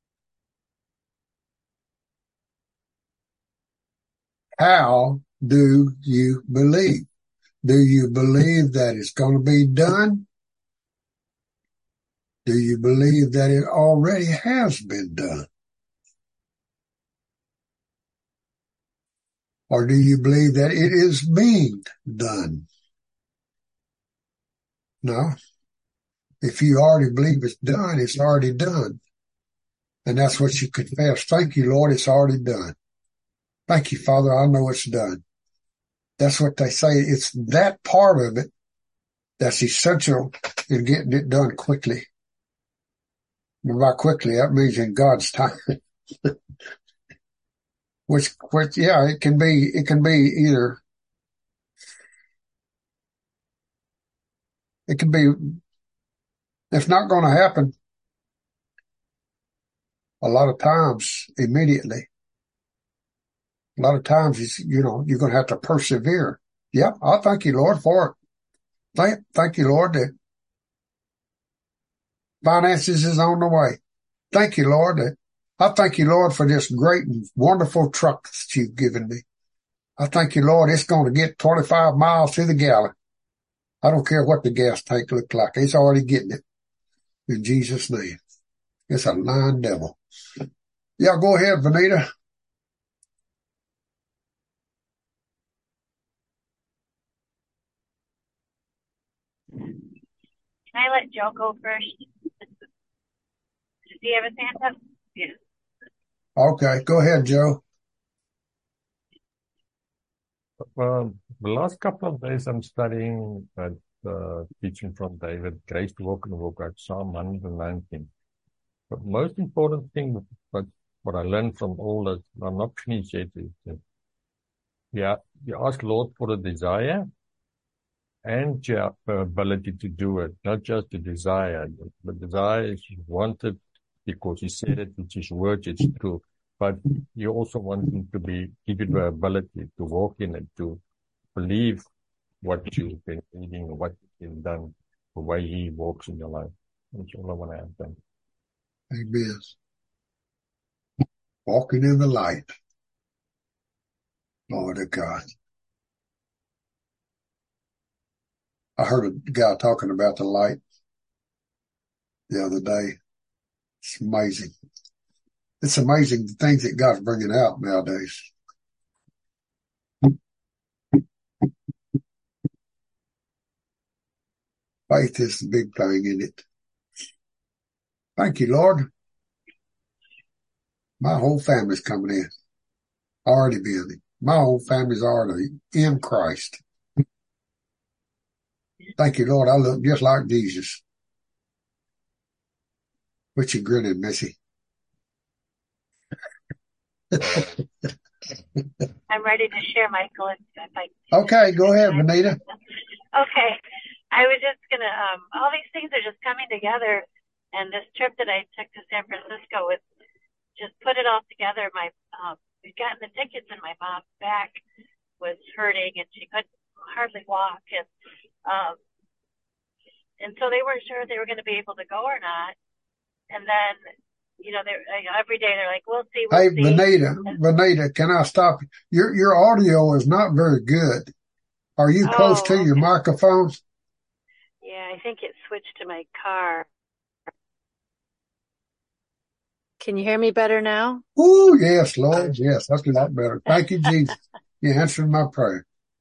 How do you believe? Do you believe that it's going to be done? Do you believe that it already has been done? Or do you believe that it is being done? No. If you already believe it's done, it's already done. And that's what you confess. Thank you, Lord, it's already done. Thank you, Father, I know it's done. That's what they say. It's that part of it that's essential in getting it done quickly. And by quickly, that means in God's time. which, which, yeah, it can be, it can be either, it can be, it's not going to happen a lot of times immediately. A lot of times, it's, you know, you're going to have to persevere. Yeah, I thank you, Lord, for it. Thank, thank you, Lord, that finances is on the way. Thank you, Lord, that I thank you, Lord, for this great and wonderful truck that you've given me. I thank you, Lord, it's going to get twenty-five miles to the gallon. I don't care what the gas tank looks like. It's already getting it. In Jesus' name. It's a lying devil. Yeah, go ahead, Vanita. Can I let Joe go first? Does he have his hand up? Yeah. Okay, go ahead, Joe. Well, the last couple of days I'm studying at uh, teaching from David, Grace to Walk and Walk Out, Psalm one nineteen. But most important thing, but what I learned from all that, I'm not finished yet, is that yeah, you ask Lord for the desire and your ability to do it, not just the desire. The desire is you want it because he said it, it's his word, it's true. But you also want him to be, give you the ability to walk in it, to believe what you've been reading, what you've done, the way he walks in your life. That's all I want to have done. Amen. Walking in the light. Lord of God. I heard a guy talking about the light the other day. It's amazing. It's amazing the things that God's bringing out nowadays. Faith is the big thing in it. Thank you, Lord. My whole family's coming in. Already been. My whole family's already in Christ. Thank you, Lord. I look just like Jesus. What you grinning, Missy? I'm ready to share, Michael. If, if I, Okay, go ahead, Vanita. Okay. I was just going to, um, all these things are just coming together. And this trip that I took to San Francisco with just put it all together. My, um, we'd gotten the tickets and my mom's back was hurting and she couldn't hardly walk. And, um, and so they weren't sure if they were going to be able to go or not. And then you know, they're you know, every day they're like, we'll see, we'll Hey, see. Vanita, And, Vanita, can I stop? Your, your audio is not very good. Are you close to oh, your okay. microphones? Yeah, I think it switched to my car. Can you hear me better now? Oh, yes, Lord. Yes, that's a lot better. Thank you, Jesus. You answered my prayer.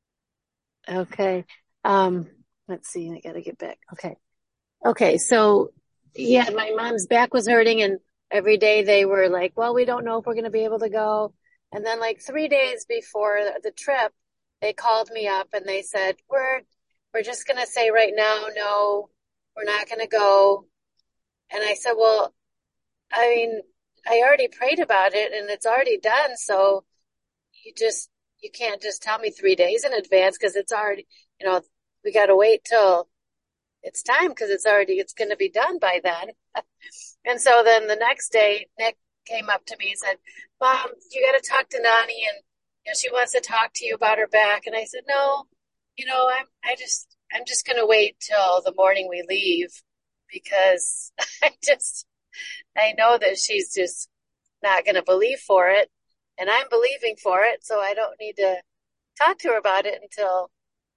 Okay. Um, let's see. I gotta get back. Okay. Okay. So yeah, my mom's back was hurting and every day they were like, well, we don't know if we're going to be able to go. And then like three days before the trip, they called me up and they said, we're, we're just going to say right now, no, we're not going to go. And I said, well, I mean, I already prayed about it and it's already done. So you just, you can't just tell me three days in advance because it's already, you know, we got to wait till it's time because it's already, it's going to be done by then. And so then the next day, Nick came up to me and said, Mom, you got to talk to Nani and, you know, she wants to talk to you about her back. And I said, no, you know, I'm, I just, I'm just going to wait till the morning we leave because I just, I know that she's just not going to believe for it and I'm believing for it. So I don't need to talk to her about it until,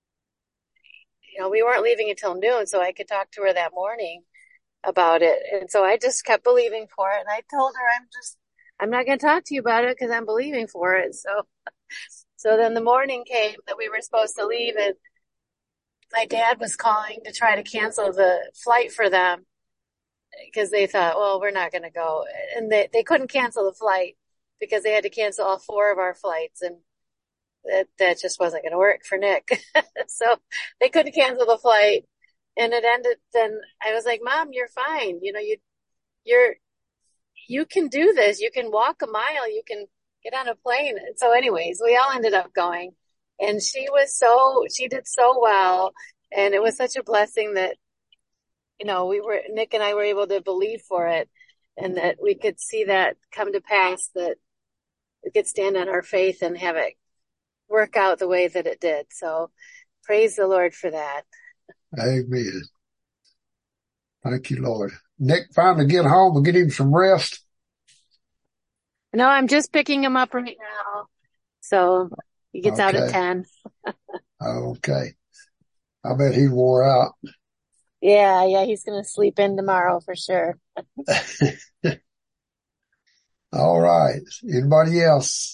you know, we weren't leaving until noon. So I could talk to her that morning about it. And so I just kept believing for it. And I told her, I'm just, I'm not going to talk to you about it because I'm believing for it. So, so then the morning came that we were supposed to leave and my dad was calling to try to cancel the flight for them because they thought, well, we're not going to go. And they, they couldn't cancel the flight because they had to cancel all four of our flights. And that, that just wasn't going to work for Nick. So they couldn't cancel the flight. And it ended, then I was like, Mom, you're fine. You know, you, you're, you can do this. You can walk a mile. You can get on a plane. So anyways, we all ended up going and she was so, she did so well. And it was such a blessing that, you know, we were, Nick and I were able to believe for it and that we could see that come to pass, that we could stand on our faith and have it work out the way that it did. So praise the Lord for that. Amen. Thank you, Lord. Nick finally get home and get him some rest. No, I'm just picking him up right now. So he gets okay. out at ten. Okay. I bet he wore out. Yeah, yeah, he's going to sleep in tomorrow for sure. All right. Anybody else?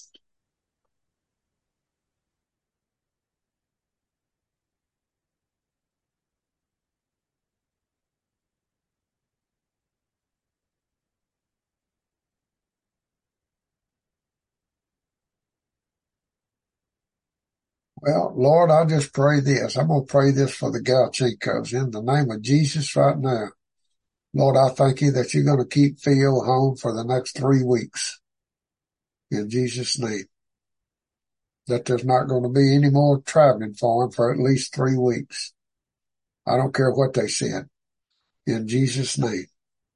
Well, Lord, I just pray this. I'm going to pray this for the Galchenkos in the name of Jesus right now. Lord, I thank you that you're going to keep Phil home for the next three weeks. In Jesus' name. That there's not going to be any more traveling for him for at least three weeks. I don't care what they said. In Jesus' name.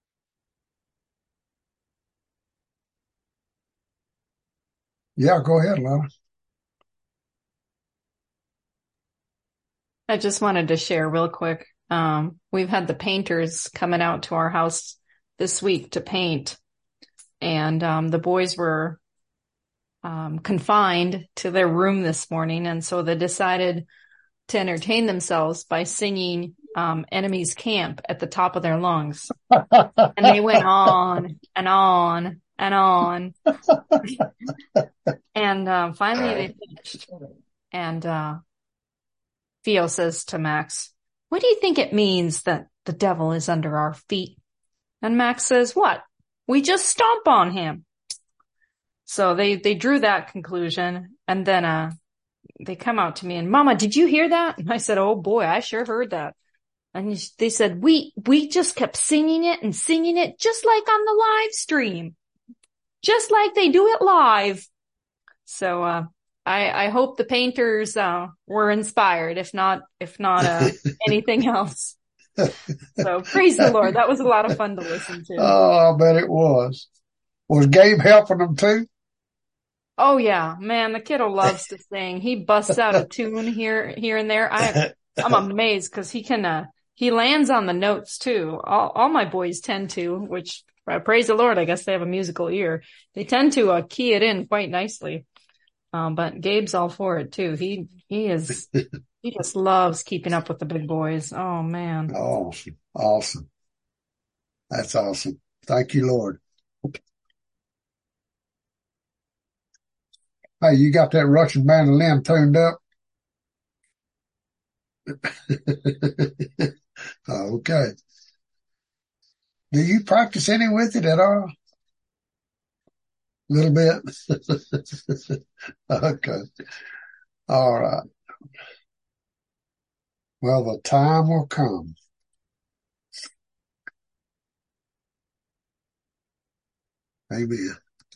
Yeah, go ahead, Lana. I just wanted to share real quick. Um, we've had the painters coming out to our house this week to paint. And um, the boys were um, confined to their room this morning. And so they decided to entertain themselves by singing um, Enemy's Camp at the top of their lungs. And they went on and on and on. And uh, finally they finished. And uh Theo says to Max, what do you think it means that the devil is under our feet? And Max says, what? We just stomp on him. So they, they drew that conclusion. And then, uh, they come out to me and, Mama, did you hear that? And I said, oh boy, I sure heard that. And they said, we, we just kept singing it and singing it just like on the live stream, just like they do it live. So, uh, I, I hope the painters, uh, were inspired, if not, if not, uh, anything else. So praise the Lord. That was a lot of fun to listen to. Oh, I bet it was. Was Gabe helping them too? Oh yeah, man, the kiddo loves to sing. He busts out a tune here, here and there. I, I'm amazed because he can, uh, he lands on the notes too. All, all my boys tend to, which uh, praise the Lord. I guess they have a musical ear. They tend to uh, key it in quite nicely. Um, but Gabe's all for it too. He, he is, he just loves keeping up with the big boys. Oh man. Awesome. Awesome. That's awesome. Thank you, Lord. Hey, you got that Russian mandolin tuned up? Okay. Do you practice any with it at all? A little bit? Okay. All right. Well, the time will come. Amen.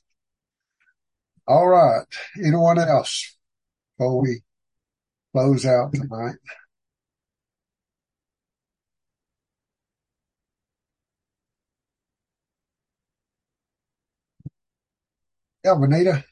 All right. Anyone else before we close out tonight? Yeah, Bonita.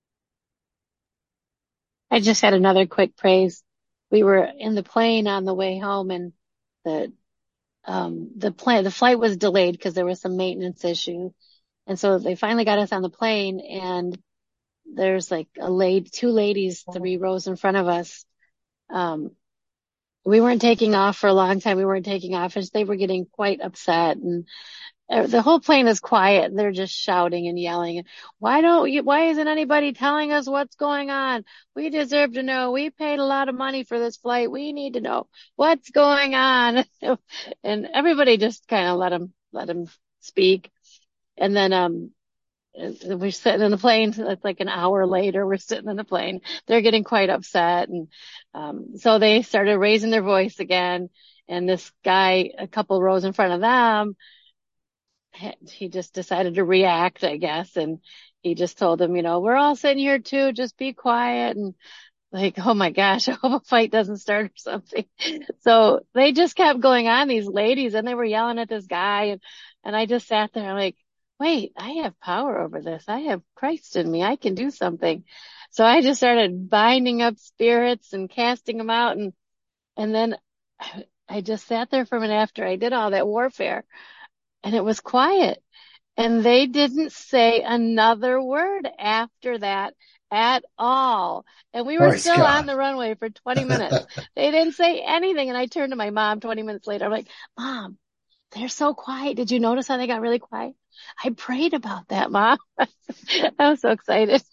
I just had another quick praise. We were in the plane on the way home, and the um the plane the flight was delayed because there was some maintenance issue. And so they finally got us on the plane, and there's like a lady, two ladies, three rows in front of us. Um, we weren't taking off for a long time. We weren't taking off, and they were getting quite upset, and the whole plane is quiet, and they're just shouting and yelling. Why don't you, why isn't anybody telling us what's going on? We deserve to know. We paid a lot of money for this flight. We need to know what's going on. And everybody just kind of let them, let them speak. And then, um, we're sitting in the plane. It's like an hour later, we're sitting in the plane. They're getting quite upset. And, um, so they started raising their voice again. And this guy, a couple rows in front of them, he just decided to react, I guess. And he just told them, you know, we're all sitting here too. Just be quiet. And like, oh my gosh, I hope a fight doesn't start or something. So they just kept going on, these ladies, and they were yelling at this guy. And, and I just sat there like, wait, I have power over this. I have Christ in me. I can do something. So I just started binding up spirits and casting them out. And, and then I just sat there for a minute after I did all that warfare, and it was quiet. And they didn't say another word after that at all. And we were Praise still God. on the runway for twenty minutes. They didn't say anything. And I turned to my mom twenty minutes later. I'm like, Mom, they're so quiet. Did you notice how they got really quiet? I prayed about that, Mom. I was so excited.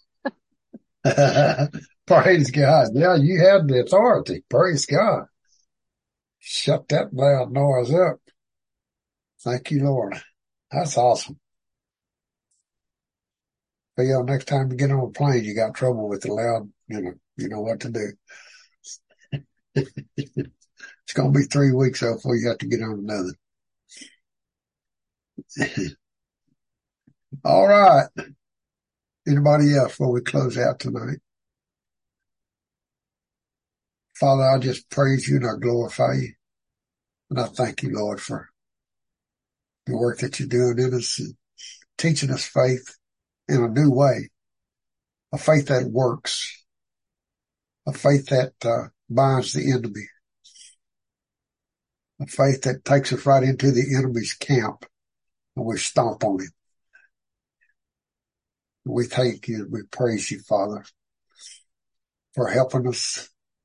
Praise God. Yeah, you had the authority. Praise God. Shut that loud noise up. Thank you, Lord. That's awesome. But yeah, next time you get on a plane, you got trouble with the loud, you know, you know what to do. It's going to be three weeks though before you have to get on another. All right. Anybody else before we close out tonight? Father, I just praise you and I glorify you. And I thank you, Lord, for the work that you're doing in us and teaching us faith in a new way, a faith that works, a faith that uh, binds the enemy, a faith that takes us right into the enemy's camp and we stomp on him. We thank you and we praise you, Father, for helping us,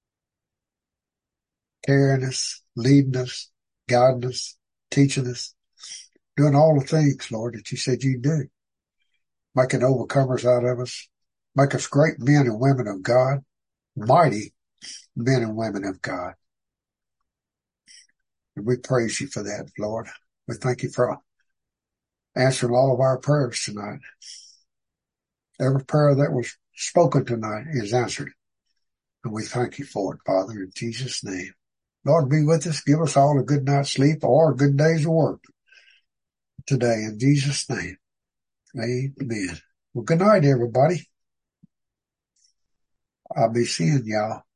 carrying us, leading us, guiding us, teaching us, doing all the things, Lord, that you said you'd do. Making overcomers out of us. Make us great men and women of God. Mighty men and women of God. And we praise you for that, Lord. We thank you for answering all of our prayers tonight. Every prayer that was spoken tonight is answered. And we thank you for it, Father, in Jesus' name. Lord, be with us. Give us all a good night's sleep or a good day's work today, in Jesus' name. Amen. Well, good night, everybody. I'll be seeing y'all